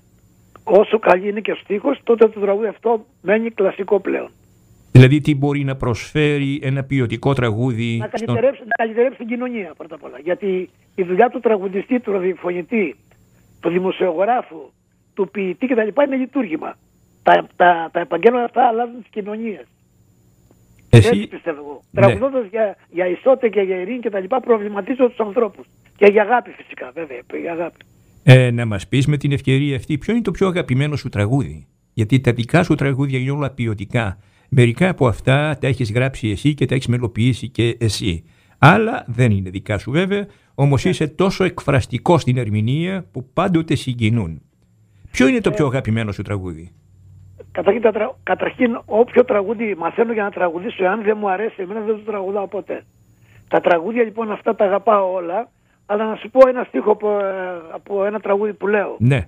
όσο καλή είναι και ο στίχος, τότε το τραγούδι αυτό μένει κλασικό πλέον. Δηλαδή τι μπορεί να προσφέρει ένα ποιοτικό τραγούδι? Να καλυτερέψει, στον... να καλυτερέψει την κοινωνία πρώτα απ' όλα. Γιατί η δουλειά του τραγουδιστή, του ραδιοφωνητή, του δημοσιογράφου, του ποιητή κτλ. Είναι λειτουργήμα. Τα, τα, τα επαγγέλματα αυτά αλλάζουν τις κοινωνίες. Εσύ... Έτσι πιστεύω εγώ. Ναι. Τραγουδώντας για, για ισότητα και για ειρήνη κτλ. Προβληματίζω τους ανθρώπους. Και για αγάπη φυσικά, βέβαια. Για αγάπη. Ε, να μας πεις με την ευκαιρία αυτή ποιο είναι το πιο αγαπημένο σου τραγούδι? Γιατί τα δικά σου τραγούδια είναι όλα ποιοτικά. Μερικά από αυτά τα έχεις γράψει εσύ και τα έχεις μελοποιήσει και εσύ. Άλλα δεν είναι δικά σου βέβαια, όμως yeah. είσαι τόσο εκφραστικό στην ερμηνεία που πάντοτε συγκινούν. Ποιο είναι το πιο αγαπημένο σου τραγούδι? Καταρχήν, τρα... Καταρχήν όποιο τραγούδι μαθαίνω για να τραγουδήσω, εάν δεν μου αρέσει εμένα δεν το τραγουδάω ποτέ. Τα τραγούδια λοιπόν αυτά τα αγαπάω όλα. Αλλά να σου πω ένα στίχο από, από ένα τραγούδι που λέω. Ναι.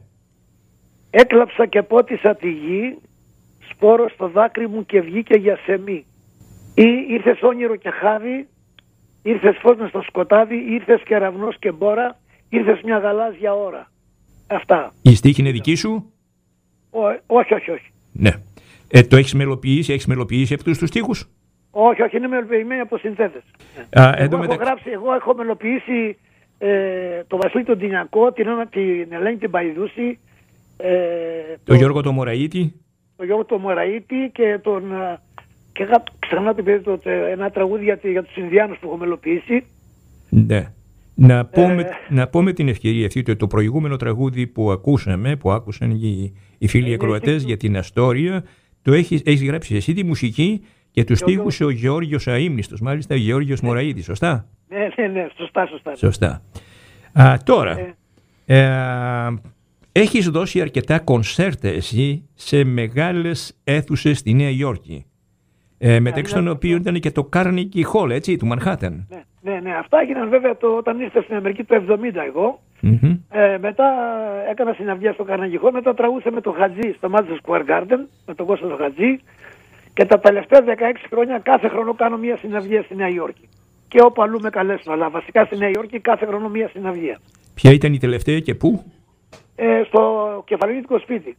Έκλαψα και πότισα τη γη, σπόρο στο δάκρυ μου και βγήκε για σεμί. Ή ήρθες όνειρο και χάδι, ήρθες φως μες στο σκοτάδι, ήρθες κεραυνός και μπόρα, ήρθες μια γαλάζια ώρα. Αυτά. Η στίχη είναι δική σου? Ό, όχι, όχι, όχι. Ναι. Ε, το έχεις μελοποιήσει, έχεις μελοποιήσει αυτούς τους στίχους? Όχι, όχι, είναι μελοποιημένοι από συνθέτες. Α, εγώ, μετα... έχω γράψει, εγώ έχω μελοποιήσει ε, τον Βασίλη τον Τινιακό, την, την Ελένη την Παϊδούση, ε, το, το Γιώργο το Μωραΐτη, το Γιώργο το Μωραΐτη και τον... Και ξανά το παιδί το, ένα τραγούδι για, για τους Ινδιάνους που έχω μελοποιήσει. Ναι. Να πω, ε... με, να πω με την ευκαιρία αυτή ότι το προηγούμενο τραγούδι που ακούσαμε, που άκουσαν οι, οι φίλοι ακροατές για την Αστόρια, το έχεις, έχεις γράψει εσύ τη μουσική Και τους στίχους ο Γεώργιος Αείμνηστος, μάλιστα ο Γεώργιος Μωραΐδης, σωστά. Ναι, ναι, ναι, σωστά, σωστά. Σωστά. Α, τώρα, ε. Ε, έχεις δώσει αρκετά κονσέρτα εσύ σε μεγάλες αίθουσες στη Νέα Υόρκη. Ε, μεταξύ των οποίων ήταν και το Carnegie Hall, έτσι, του Μανχάτεν. Ναι, ναι, ναι, αυτά έγιναν βέβαια το, όταν ήρθα στην Αμερική το εβδομήντα εγώ. Mm-hmm. Ε, μετά έκανα συναυλία στο Carnegie Hall, μετά τραγούδησα με τον Χατζή στο Madison Square Garden, με τον Κώστα τον Χατζή. Και τα τελευταία δεκαέξι χρόνια κάθε χρόνο κάνω μία συναυλία στη Νέα Υόρκη. Και όπου αλλού με καλέσουν, αλλά βασικά στη Νέα Υόρκη κάθε χρόνο μία συναυλία. Ποια ήταν η τελευταία και πού? Ε, στο Κεφαλονίτικο σπίτι.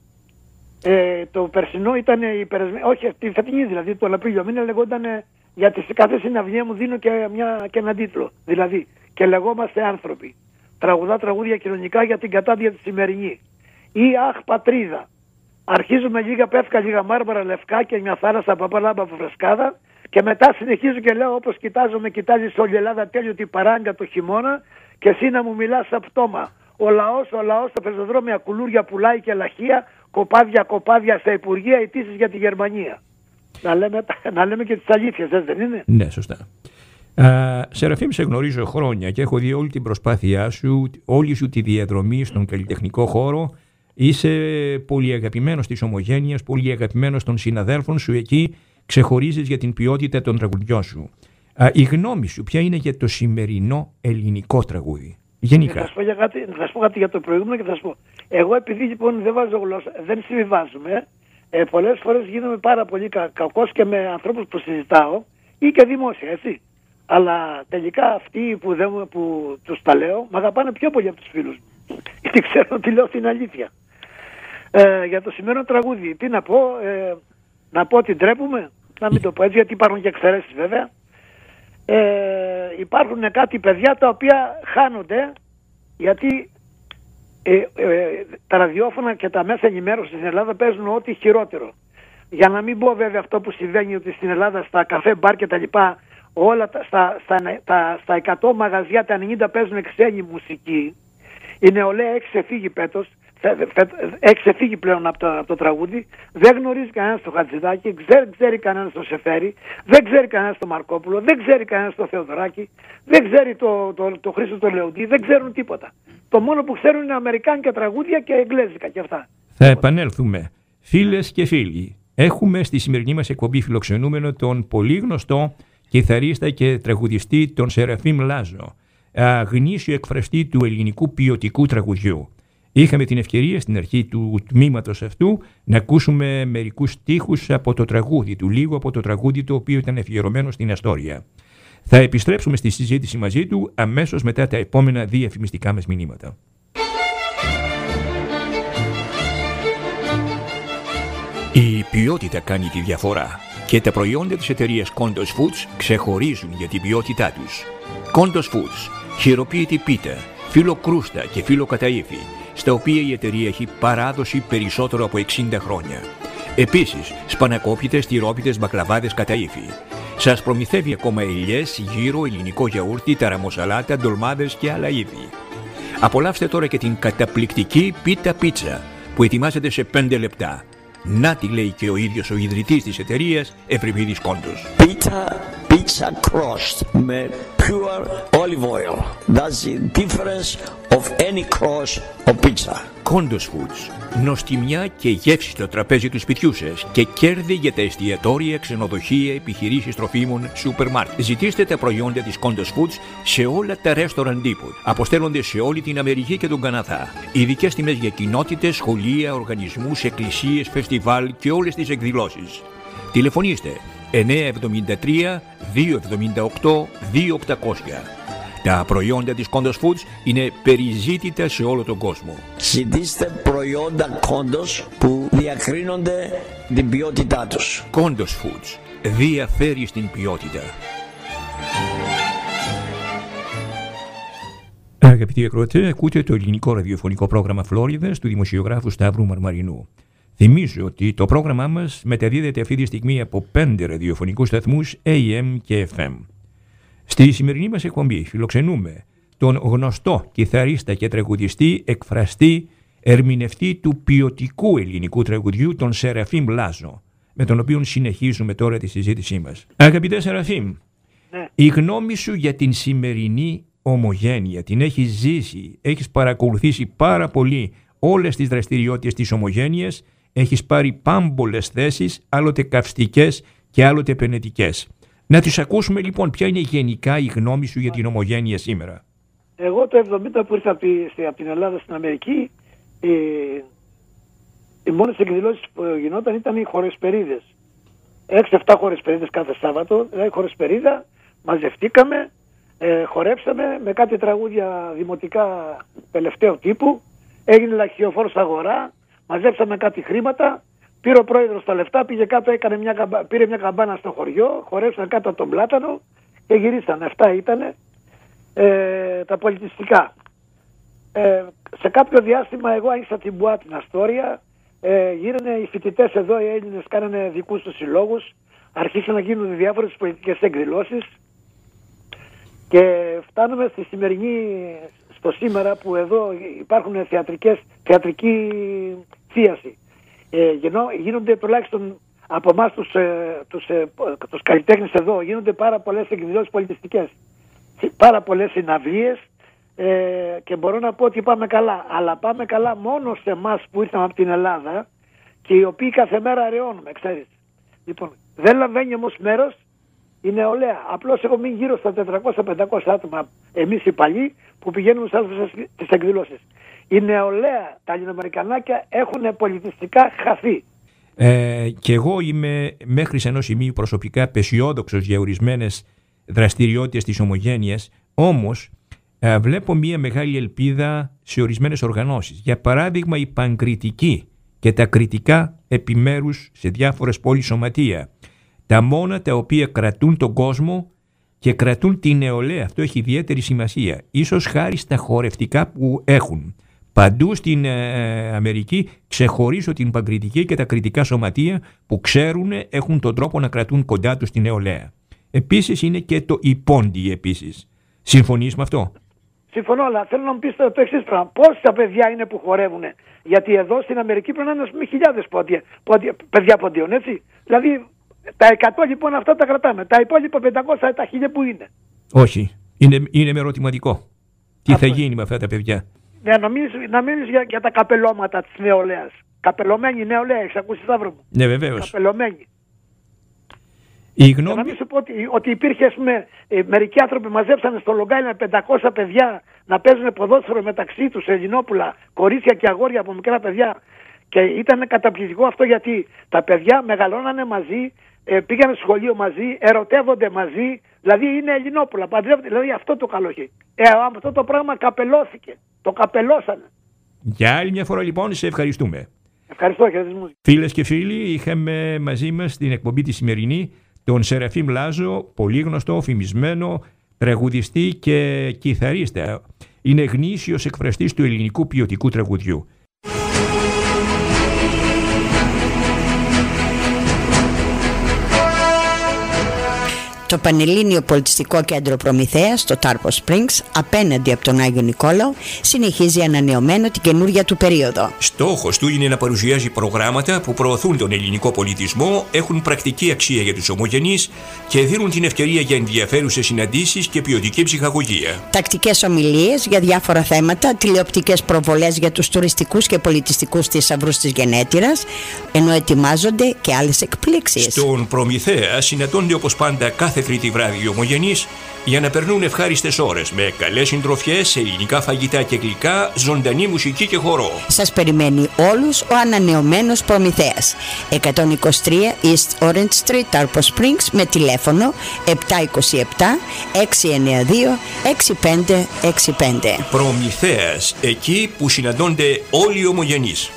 Ε, το περσινό ήταν η περασμένη, όχι τη φετινή δηλαδή, το Απρίλιο μήνα λεγόταν, γιατί σε κάθε συναυλία μου δίνω και, μια, και έναν τίτλο. Δηλαδή, και λεγόμαστε άνθρωποι. Τραγουδά τραγούδια κοινωνικά για την κατάδια τη σημερινή. Ή αχ πατρίδα. Αρχίζουμε λίγα πεύκα, λίγα μάρμαρα λευκά και μια θάλασσα παπαλάμπα φρεσκάδα. Και μετά συνεχίζω και λέω όπως κοιτάζω με κοιτάζεις όλη η Ελλάδα τέλειο την παράγκα το χειμώνα και εσύ να μου μιλάς από πτώμα. Ο λαός, ο λαός στα πεζοδρόμια κουλούρια πουλάει και λαχεία, κοπάδια, κοπάδια στα υπουργεία, αιτήσεις για τη Γερμανία. Να λέμε, να λέμε και τις αλήθειες, δεν είναι? Ναι, σωστά. Uh, Σεραφείμ, σε γνωρίζω χρόνια και έχω δει όλη την προσπάθειά σου, όλη σου τη διαδρομή στον καλλιτεχνικό χώρο. Είσαι πολύ αγαπημένος της ομογένειας, πολύ αγαπημένος των συναδέλφων σου εκεί. Ξεχωρίζεις για την ποιότητα των τραγουδιών σου. Uh, η γνώμη σου ποια είναι για το σημερινό ελληνικό τραγούδι, γενικά? Θα σου πω, για κάτι, θα σου πω κάτι για το προηγούμενο και θα σου πω. Εγώ επειδή λοιπόν δεν βάζω γλώσσα, δεν συμβιβάζουμε, ε, πολλές φορές γίνομαι πάρα πολύ κα, κακός και με ανθρώπους που συζητάω ή και δημόσια, έτσι. Αλλά τελικά αυτοί που, δεν, που τους τα λέω, με αγαπάνε πιο πολύ από τους φίλους μου. Γιατί ξέρω ότι λέω την αλήθεια. Ε, για το σημερινό τραγούδι, τι να πω, ε, να πω ότι ντρέπουμε, να μην το πω έτσι, γιατί υπάρχουν και εξαιρέσεις βέβαια. Ε, υπάρχουν κάτι παιδιά τα οποία χάνονται, γιατί ε, ε, τα ραδιόφωνα και τα μέσα ενημέρωσης στην Ελλάδα παίζουν ό,τι χειρότερο. Για να μην πω βέβαια αυτό που συμβαίνει, ότι στην Ελλάδα στα καφέ, μπαρ και τα λοιπά, όλα τα, στα, στα, στα, στα εκατό μαγαζιά τα ενενήντα παίζουν ξένη μουσική. Η νεολαία έχει ξεφύγει πέτος, έχει ξεφύγει πλέον από το, από το τραγούδι, δεν γνωρίζει κανένας το Χατζηδάκη, δεν ξέρει κανένας το Σεφέρι, δεν ξέρει κανένας το Μαρκόπουλο, δεν ξέρει κανένας το Θεοδωράκη, δεν ξέρει το, το, το, το Χρήστο το Λεοντή, δεν ξέρουν τίποτα. Το μόνο που ξέρουν είναι αμερικάνικα τραγούδια και εγγλέζικα και αυτά. Θα επανέλθουμε. Φίλες και φίλοι, έχουμε στη σημερινή μας εκπομπή φιλοξενούμενο τον πολύ γνωστό κιθαρίστα και τραγουδιστή τον Σεραφείμ Λάζο, γνήσιο εκφραστή του ελληνικού ποιοτικού τραγουδιού. Είχαμε την ευκαιρία στην αρχή του τμήματος αυτού να ακούσουμε μερικούς στίχους από το τραγούδι του, λίγο από το τραγούδι το οποίο ήταν αφιερωμένο στην Αστόρια. Θα επιστρέψουμε στη συζήτηση μαζί του αμέσως μετά τα επόμενα διαφημιστικά μας μηνύματα. Η ποιότητα κάνει τη διαφορά και τα προϊόντα της εταιρείας Kondos Foods ξεχωρίζουν για την ποιότητά τους. Kondos Foods, χειροποίητη πίτα, φύλλο κρούστα και φύλλο καταΐφι, στα οποία η εταιρεία έχει παράδοση περισσότερο από εξήντα χρόνια. Επίσης, σπανακόπιτες, τυρόπιτες, μπακλαβάδες καταΐφι. Σας προμηθεύει ακόμα ελιές, γύρο, ελληνικό γιαούρτι, ταραμοσαλάτα, ντολμάδες και άλλα είδη. Απολαύστε τώρα και την καταπληκτική πίτα πίτσα, που ετοιμάζεται σε πέντε λεπτά. Να τη λέει και ο ίδιος ο ιδρυτής της εταιρείας, Ευρυπίδης Κόντος. Pita pizza crust με pure olive oil. That's the difference of any crust of pizza. Kondos Foods. Νοστιμιά και γεύση στο τραπέζι του σπιτιού σας και κέρδη για τα εστιατόρια, ξενοδοχεία, επιχειρήσεις τροφίμων, σούπερ μάρκετ. Ζητήστε τα προϊόντα της Kondos Foods σε όλα τα ρέστοραν τύπου. Αποστέλλονται σε όλη την Αμερική και τον Καναδά. Ειδικές τιμές για κοινότητες, σχολεία, οργανισμούς, εκκλησίες, φεστιβάλ και όλες τις εκδηλώσεις. Τηλεφωνήστε εννιά εβδομήντα τρία διακόσια εβδομήντα οκτώ δύο οκτακόσια. Τα προϊόντα της Kondos Foods είναι περιζήτητα σε όλο τον κόσμο. Ζητήστε προϊόντα Kondos που διακρίνονται την ποιότητά τους. Kondos Foods διαφέρει στην ποιότητα. Αγαπητοί ακροατές, ακούτε το ελληνικό ραδιοφωνικό πρόγραμμα Φλόριδας του δημοσιογράφου Σταύρου Μαρμαρινού. Θυμίζω ότι το πρόγραμμά μας μεταδίδεται αυτή τη στιγμή από πέντε ραδιοφωνικούς σταθμούς έι εμ και εφ εμ. Στη σημερινή μας εκπομπή φιλοξενούμε τον γνωστό κιθαρίστα και τραγουδιστή, εκφραστή, ερμηνευτή του ποιοτικού ελληνικού τραγουδιού, τον Σεραφείμ Λάζο. με τον οποίο συνεχίζουμε τώρα τη συζήτησή μας. Αγαπητέ Σεραφείμ, Ναι. η γνώμη σου για την σημερινή ομογένεια, την έχεις ζήσει, έχεις παρακολουθήσει πάρα πολύ όλες τις δραστηριότητες της ομογένειας, έχεις πάρει πάμπολες θέσεις, άλλοτε καυστικές και άλλοτε επενετικές. Να τις ακούσουμε λοιπόν, ποια είναι γενικά η γνώμη σου για την ομογένεια σήμερα. Εγώ το εβδομήντα που ήρθα από, τη, από την Ελλάδα στην Αμερική, οι, οι μόνες εκδηλώσεις που γινόταν ήταν οι χορεσπερίδες. έξι εφτά χορεσπερίδες κάθε Σάββατο, δηλαδή χορεσπερίδα, μαζευτήκαμε, ε, χορέψαμε με κάτι τραγούδια δημοτικά τελευταίου τύπου, έγινε λαχιοφόρος αγορά, μαζέψαμε κάτι χρήματα, πήρε ο πρόεδρος τα λεφτά, πήγε κάτω, έκανε μια, καμπα... πήρε μια καμπάνα στο χωριό, χορέψαν κάτω από τον πλάτανο και γυρίσαν. Αυτά ήταν ε, τα πολιτιστικά. Ε, σε κάποιο διάστημα εγώ άρχισα την Μπουά την Αστόρια, ε, γύρανε οι φοιτητές εδώ, οι Έλληνες κάνανε δικούς τους συλλόγους, αρχίσαν να γίνουν διάφορες πολιτικές εκδηλώσεις και φτάνουμε στη σημερινή, στο σήμερα που εδώ υπάρχουν θεατρικές, θεατρική θίαση. Ε, γίνονται τουλάχιστον από εμάς τους, ε, τους, ε, τους καλλιτέχνες εδώ, γίνονται πάρα πολλές εκδηλώσεις πολιτιστικές, πάρα πολλές συναυλίες ε, και μπορώ να πω ότι πάμε καλά, αλλά πάμε καλά μόνο σε εμάς που ήρθαμε από την Ελλάδα και οι οποίοι κάθε μέρα αραιώνουμε, ξέρεις. Λοιπόν, δεν λαμβάνει όμως μέρος η νεολαία. Απλώς έχω μείνει γύρω στα τετρακόσια με πεντακόσια άτομα εμείς οι παλιοί που πηγαίνουμε σε άλλες τις εκδηλώσεις. Η νεολαία, τα ελληνοαμερικανάκια έχουν πολιτιστικά χαθεί. Ε, και εγώ είμαι μέχρι σε ενός σημείου προσωπικά απεσιόδοξος για ορισμένες δραστηριότητες της ομογένειας, όμως ε, βλέπω μια μεγάλη ελπίδα σε ορισμένες οργανώσεις. Για παράδειγμα η Παγκριτική και τα κριτικά επιμέρους σε διάφορες πόλεις σωματεία. Τα μόνα τα οποία κρατούν τον κόσμο και κρατούν την νεολαία. Αυτό έχει ιδιαίτερη σημασία. Ίσως χάρη στα χορευτικά που έχουν. Παντού στην ε, Αμερική ξεχωρίζω την Παγκριτική και τα κριτικά σωματεία που ξέρουν, έχουν τον τρόπο να κρατούν κοντά τους την νεολαία. Επίσης είναι και το υπόντι επίσης. Συμφωνείς με αυτό? Συμφωνώ, αλλά θέλω να μου πεις το εξής πράγμα. Πόσα παιδιά είναι που χορεύουν? Γιατί εδώ στην Αμερική πρέπει να είναι χιλιάδες πόντια, πόντια, παιδιά ποντίων, έτσι. Δηλαδή τα εκατό λοιπόν αυτά τα κρατάμε. Τα υπόλοιπα πεντακόσια τα χίλια που είναι? Όχι. Είναι, είναι με ερωτηματικό. Τι αυτό θα γίνει με αυτά τα παιδιά? Ναι, να μείνεις, να μείνεις για, για τα καπελώματα της νεολαίας. Καπελωμένη νεολαία, έχεις ακούσει, Σταύρο μου? Ναι, βεβαίως. Καπελωμένη. Η γνώμη... Να μην σου πω ότι, ότι υπήρχε, ας πούμε, ε, μερικοί άνθρωποι μαζέψανε στο Λογκάι με πεντακόσια παιδιά να παίζουν ποδόσφαιρο μεταξύ τους, Ελληνόπουλα, κορίτσια και αγόρια από μικρά παιδιά. Και ήταν καταπληκτικό αυτό, γιατί τα παιδιά μεγαλώνανε μαζί, ε, πήγανε στο σχολείο μαζί, ερωτεύονται μαζί, δηλαδή είναι Ελληνόπουλα, παντρεύονται, δηλαδή αυτό το καλό έχει. Ε, αυτό το πράγμα καπελώθηκε, το καπελώσανε. Για άλλη μια φορά λοιπόν σε ευχαριστούμε. Ευχαριστώ, χαιρετισμούς. Φίλες και φίλοι, είχαμε μαζί μας στην εκπομπή τη σημερινή τον Σεραφείμ Λάζο, πολύ γνωστό, φημισμένο, τραγουδιστή και κιθαρίστα. Είναι γνήσιος εκφραστής του ελληνικού ποιοτικού τραγουδιού. Το Πανελλήνιο Πολιτιστικό Κέντρο Προμηθέας στο Τάρπο Springs, απέναντι από τον Άγιο Νικόλαο, συνεχίζει ανανεωμένο την καινούργια του περίοδο. Στόχος του είναι να παρουσιάζει προγράμματα που προωθούν τον ελληνικό πολιτισμό, έχουν πρακτική αξία για τους ομογενείς και δίνουν την ευκαιρία για ενδιαφέρουσες συναντήσεις και ποιοτική ψυχαγωγία. Τακτικές ομιλίες για διάφορα θέματα, τηλεοπτικές προβολές για τους τουριστικούς και πολιτιστικούς θησαυρούς της γενέτειρας, ενώ ετοιμάζονται και άλλες εκπλήξεις. Στον Προμηθέα συναντώνται όπως πάντα κάθε Τρίτη βράδυ οι ομογενείς για να περνούν ευχάριστες ώρες με καλές συντροφιές, ελληνικά φαγητά και γλυκά, ζωντανή μουσική και χορό. Σας περιμένει όλους ο ανανεωμένος Προμηθέας. εκατόν είκοσι τρία East Orange Street, Tarpo Springs, με τηλέφωνο επτά δύο επτά έξι εννιά δύο έξι πέντε έξι πέντε. Προμηθέας, εκεί που συναντώνται όλοι οι ομογενείς.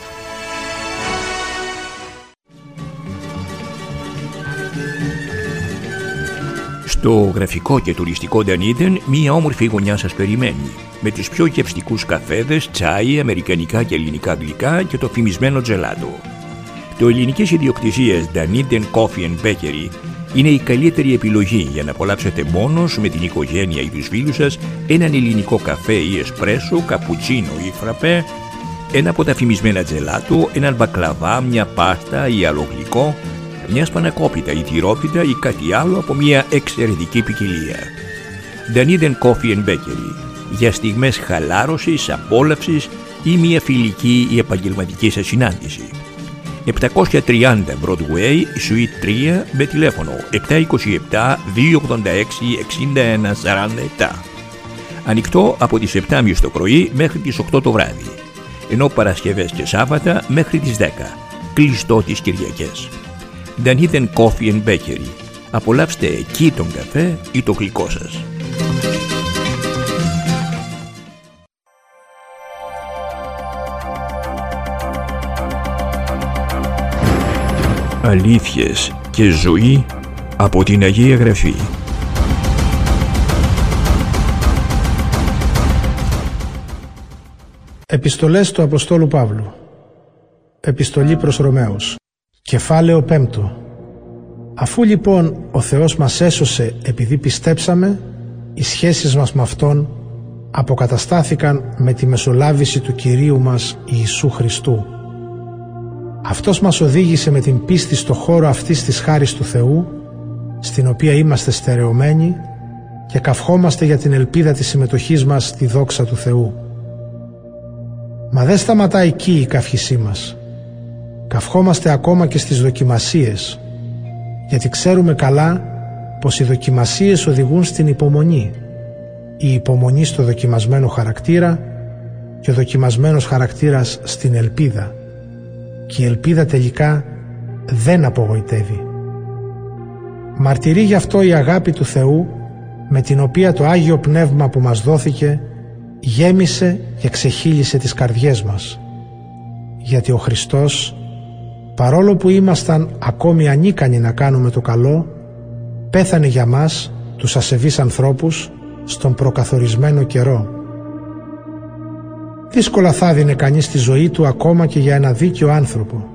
Στο γραφικό και τουριστικό Dunedin, μία όμορφη γωνιά σας περιμένει, με τους πιο γευστικούς καφέδες, τσάι, αμερικανικά και ελληνικά γλυκά και το φημισμένο τζελάτο. Το ελληνικής ιδιοκτησίας Dunedin Coffee and Bakery είναι η καλύτερη επιλογή για να απολαύσετε μόνος με την οικογένεια ή τους φίλους σας έναν ελληνικό καφέ ή εσπρέσο, καπουτσίνο ή φραπέ, ένα από τα φημισμένα τζελάτο, έναν μπακλαβά, μια πάστα ή άλλο γλυκό, μια σπανακόπιτα ή τυρόπιτα ή κάτι άλλο από μια εξαιρετική ποικιλία. Dunedin Coffee and Bakery, για στιγμές χαλάρωσης, απόλαυσης ή μια φιλική ή επαγγελματική σας συνάντηση. επτακόσια τριάντα Broadway, Suite τρία, με τηλέφωνο επτά δύο επτά δύο ογδόντα έξι εξήντα ένα σαράντα επτά. Ανοιχτό από τις επτά και μισή το πρωί μέχρι τις οκτώ το βράδυ, ενώ Παρασκευές και Σάββατα μέχρι τις δέκα, κλειστό τις Κυριακές. Dunedin Coffee and Bakery. Απολαύστε εκεί τον καφέ ή το γλυκό σας. Αλήθειες και ζωή από την Αγία Γραφή. Επιστολές του Αποστόλου Παύλου. Επιστολή προς Ρωμαίους. Κεφάλαιο πέμπτο. Αφού λοιπόν ο Θεός μας έσωσε επειδή πιστέψαμε, οι σχέσεις μας με Αυτόν αποκαταστάθηκαν με τη μεσολάβηση του Κυρίου μας Ιησού Χριστού. Αυτός μας οδήγησε με την πίστη στο χώρο αυτής της χάρης του Θεού, στην οποία είμαστε στερεωμένοι και καυχόμαστε για την ελπίδα της συμμετοχής μας στη δόξα του Θεού. Μα δεν σταματάει εκεί η καύχησή μας. Καυχόμαστε ακόμα και στις δοκιμασίες, γιατί ξέρουμε καλά πως οι δοκιμασίες οδηγούν στην υπομονή, η υπομονή στο δοκιμασμένο χαρακτήρα και ο δοκιμασμένος χαρακτήρας στην ελπίδα, και η ελπίδα τελικά δεν απογοητεύει. Μαρτυρεί γι' αυτό η αγάπη του Θεού, με την οποία το Άγιο Πνεύμα που μας δόθηκε γέμισε και ξεχύλισε τις καρδιές μας, γιατί ο Χριστός, παρόλο που ήμασταν ακόμη ανίκανοι να κάνουμε το καλό, πέθανε για μας, τους ασεβείς ανθρώπους, στον προκαθορισμένο καιρό. Δύσκολα θα δίνε κανείς τη ζωή του ακόμα και για ένα δίκαιο άνθρωπο.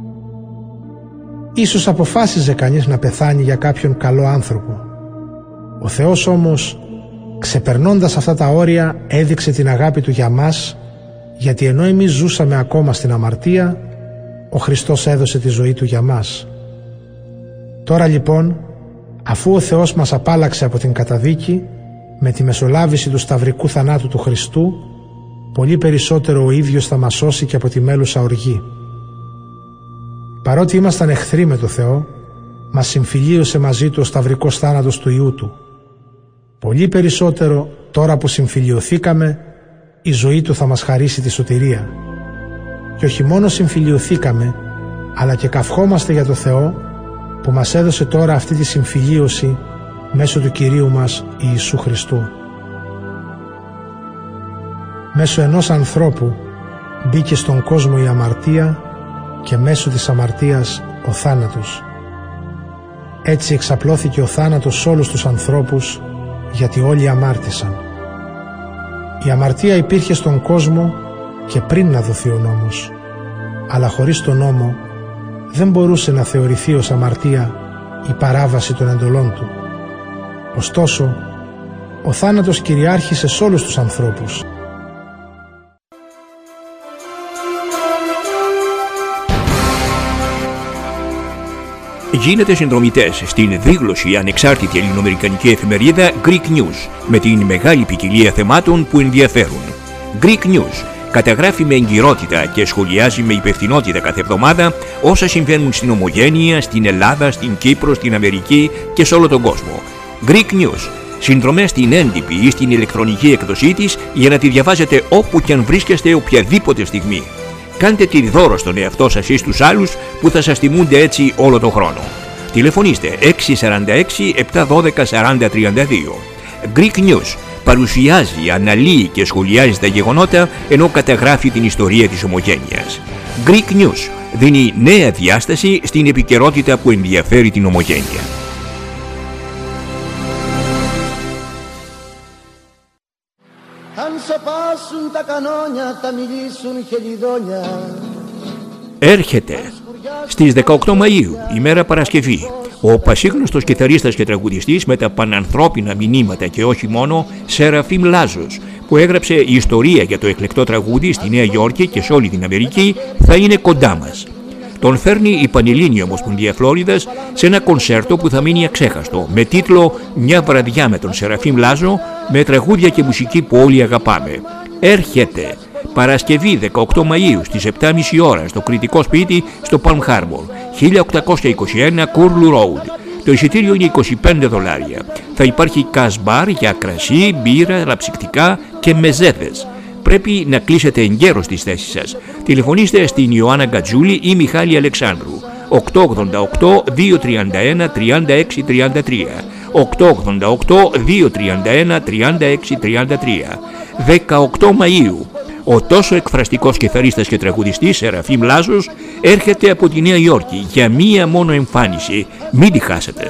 Ίσως αποφάσιζε κανείς να πεθάνει για κάποιον καλό άνθρωπο. Ο Θεός όμως, ξεπερνώντας αυτά τα όρια, έδειξε την αγάπη Του για μας, γιατί ενώ εμείς ζούσαμε ακόμα στην αμαρτία, ο Χριστός έδωσε τη ζωή Του για μας. Τώρα λοιπόν, αφού ο Θεός μας απάλλαξε από την καταδίκη, με τη μεσολάβηση του σταυρικού θανάτου του Χριστού, πολύ περισσότερο ο ίδιος θα μας σώσει και από τη μέλουσα οργή. Παρότι ήμασταν εχθροί με το Θεό, μας συμφιλίωσε μαζί Του ο σταυρικός θάνατος του Υιού Του. Πολύ περισσότερο, τώρα που συμφιλιωθήκαμε, η ζωή Του θα μας χαρίσει τη σωτηρία. Και όχι μόνο συμφιλιωθήκαμε, αλλά και καυχόμαστε για το Θεό που μας έδωσε τώρα αυτή τη συμφιλίωση μέσω του Κυρίου μας Ιησού Χριστού. Μέσω ενός ανθρώπου μπήκε στον κόσμο η αμαρτία και μέσω της αμαρτίας ο θάνατος. Έτσι εξαπλώθηκε ο θάνατος σε όλους τους ανθρώπους, γιατί όλοι αμάρτησαν. Η αμαρτία υπήρχε στον κόσμο και πριν να δοθεί ο νόμος, αλλά χωρίς τον νόμο δεν μπορούσε να θεωρηθεί ως αμαρτία η παράβαση των εντολών του. Ωστόσο, ο θάνατος κυριάρχησε σε όλους τους ανθρώπους. Γίνετε συνδρομητές στην δίγλωση ανεξάρτητη ελληνοαμερικανική εφημερίδα Greek News με την μεγάλη ποικιλία θεμάτων που ενδιαφέρουν. Greek News καταγράφει με εγκυρότητα και σχολιάζει με υπευθυνότητα κάθε εβδομάδα όσα συμβαίνουν στην Ομογένεια, στην Ελλάδα, στην Κύπρο, στην Αμερική και σε όλο τον κόσμο. Greek News. Συνδρομές στην έντυπη ή στην ηλεκτρονική εκδοσή της για να τη διαβάζετε όπου και αν βρίσκεστε οποιαδήποτε στιγμή. Κάντε τη δώρο στον εαυτό σας ή στους άλλους που θα σας τιμούνται έτσι όλο τον χρόνο. Τηλεφωνήστε έξι τέσσερα έξι επτά ένα δύο σαράντα τριάντα δύο. Greek News παρουσιάζει, αναλύει και σχολιάζει τα γεγονότα ενώ καταγράφει την ιστορία της Ομογένειας. Greek News δίνει νέα διάσταση στην επικαιρότητα που ενδιαφέρει την Ομογένεια. Αν σοπάσουν τα κανόνια θα μιλήσουν χελιδόνια. Έρχεται στις δεκαοκτώ Μαΐου, ημέρα Παρασκευή, ο πασίγνωστος κιθαρίστας και τραγουδιστής με τα πανανθρώπινα μηνύματα και όχι μόνο, Σεραφείμ Λάζος, που έγραψε η ιστορία για το εκλεκτό τραγούδι στη Νέα Υόρκη και σε όλη την Αμερική, θα είναι κοντά μας. Τον φέρνει η Πανελλήνια Ομοσπονδία Φλόριδας σε ένα κονσέρτο που θα μείνει αξέχαστο, με τίτλο «Μια βραδιά με τον Σεραφείμ Λάζο», με τραγούδια και μουσική που όλοι αγαπάμε. Έρχεται Παρασκευή δεκαοκτώ Μαΐου στις επτά και μισή ώρα στο Κρητικό Σπίτι στο Palm Harbor, χίλια οκτακόσια είκοσι ένα Curlew Road. Το εισιτήριο είναι είκοσι πέντε δολάρια. Θα υπάρχει κασ-μπαρ για κρασί, μπύρα, λαψικτικά και μεζέδες. Πρέπει να κλείσετε εγκαίρως τις θέσεις σας. Τηλεφωνήστε στην Ιωάννα Γκατζούλη ή Μιχάλη Αλεξάνδρου. οκτώ ογδόντα οκτώ δύο τριάντα ένα τριάντα έξι τριάντα τρία. οκτώ ογδόντα οκτώ δύο τριάντα ένα τριάντα έξι τριάντα τρία. δεκαοκτώ Μαΐου. Ο τόσο εκφραστικός κιθαρίστας και τραγουδιστής Σεραφείμ Λάζος έρχεται από τη Νέα Υόρκη για μία μόνο εμφάνιση. Μην τη χάσετε.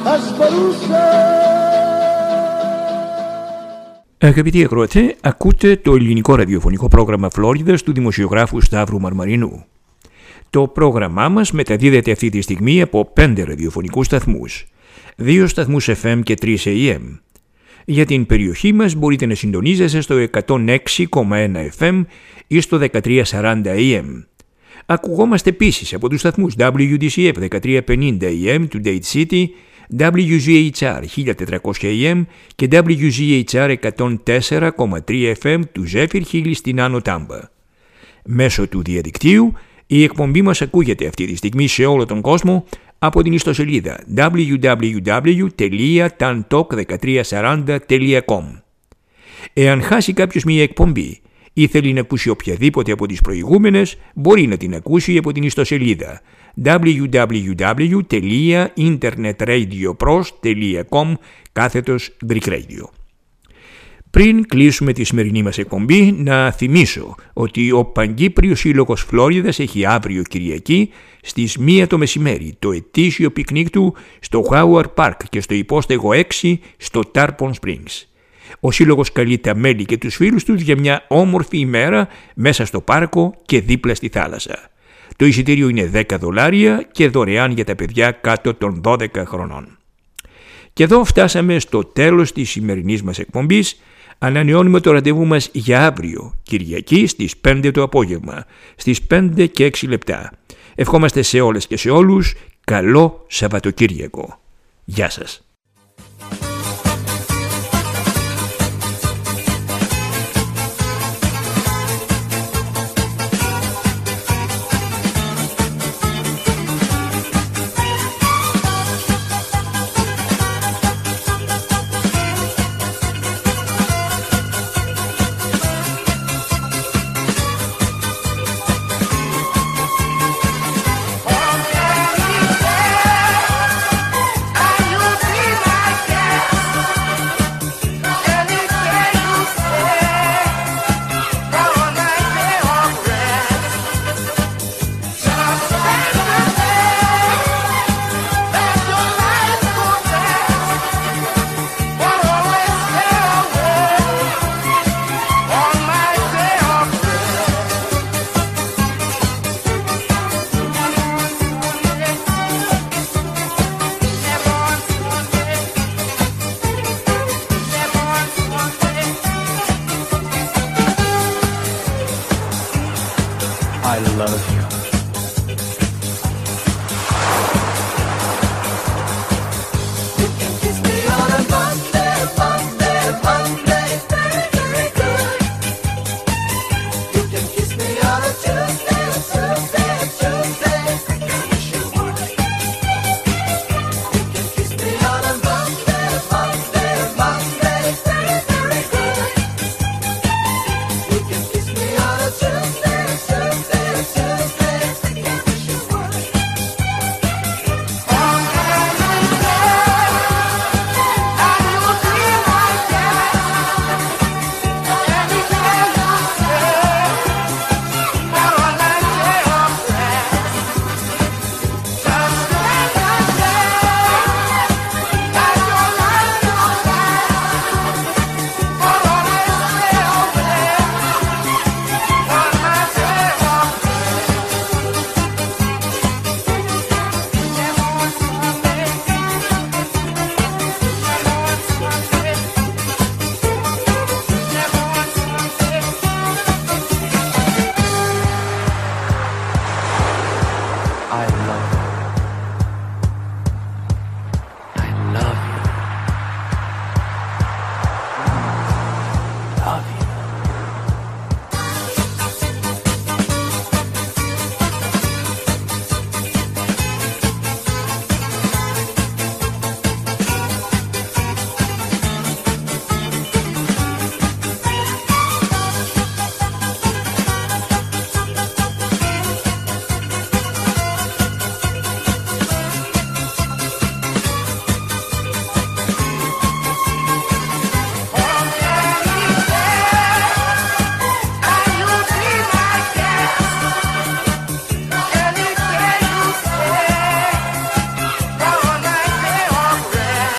Αγαπητοί ακροατές, ακούτε το ελληνικό ραδιοφωνικό πρόγραμμα Φλόριδας του δημοσιογράφου Σταύρου Μαρμαρινού. Το πρόγραμμά μας μεταδίδεται αυτή τη στιγμή από πέντε ραδιοφωνικούς σταθμούς, δύο σταθμούς εφ εμ και τρεις έι εμ. Για την περιοχή μας μπορείτε να συντονίζεστε στο εκατόν έξι κόμμα ένα εφ εμ ή στο δεκατρία σαράντα έι εμ. Ακουγόμαστε επίσης από τους σταθμούς ντάμπλιου ντι σι εφ δεκατρία πενήντα έι εμ του Dade City, ντάμπλιου τζι έιτς αρ χίλια τετρακόσια έι εμ και ντάμπλιου τζι έιτς αρ εκατόν τέσσερα κόμμα τρία εφ εμ του Zephyr Hill στην Άνω Τάμπα. Μέσω του διαδικτύου η εκπομπή μας ακούγεται αυτή τη στιγμή σε όλο τον κόσμο από την ιστοσελίδα ντάμπλιου ντάμπλιου ντάμπλιου τελεία tantalk δεκατρία σαράντα τελεία κομ. Εάν χάσει κάποιος μία εκπομπή ή θέλει να ακούσει οποιαδήποτε από τις προηγούμενες, μπορεί να την ακούσει από την ιστοσελίδα ντάμπλιου ντάμπλιου ντάμπλιου τελεία internetradiopros τελεία com κάθετος Greek Radio. Πριν κλείσουμε τη σημερινή μας εκπομπή, να θυμίσω ότι ο Παγκύπριος Σύλλογος Φλόριδας έχει αύριο Κυριακή στις μία το μεσημέρι το ετήσιο πικνίκ του στο Howard Park και στο υπόστεγο έξι στο Tarpon Springs. Ο Σύλλογος καλεί τα μέλη και τους φίλους τους για μια όμορφη ημέρα μέσα στο πάρκο και δίπλα στη θάλασσα. Το εισιτήριο είναι δέκα δολάρια και δωρεάν για τα παιδιά κάτω των δώδεκα χρονών. Και εδώ φτάσαμε στο τέλος της σημερινής μας εκπομπής. Ανανεώνουμε το ραντεβού μας για αύριο, Κυριακή στις πέντε το απόγευμα, στις πέντε και έξι λεπτά. Ευχόμαστε σε όλες και σε όλους καλό Σαββατοκύριακο. Γεια σας.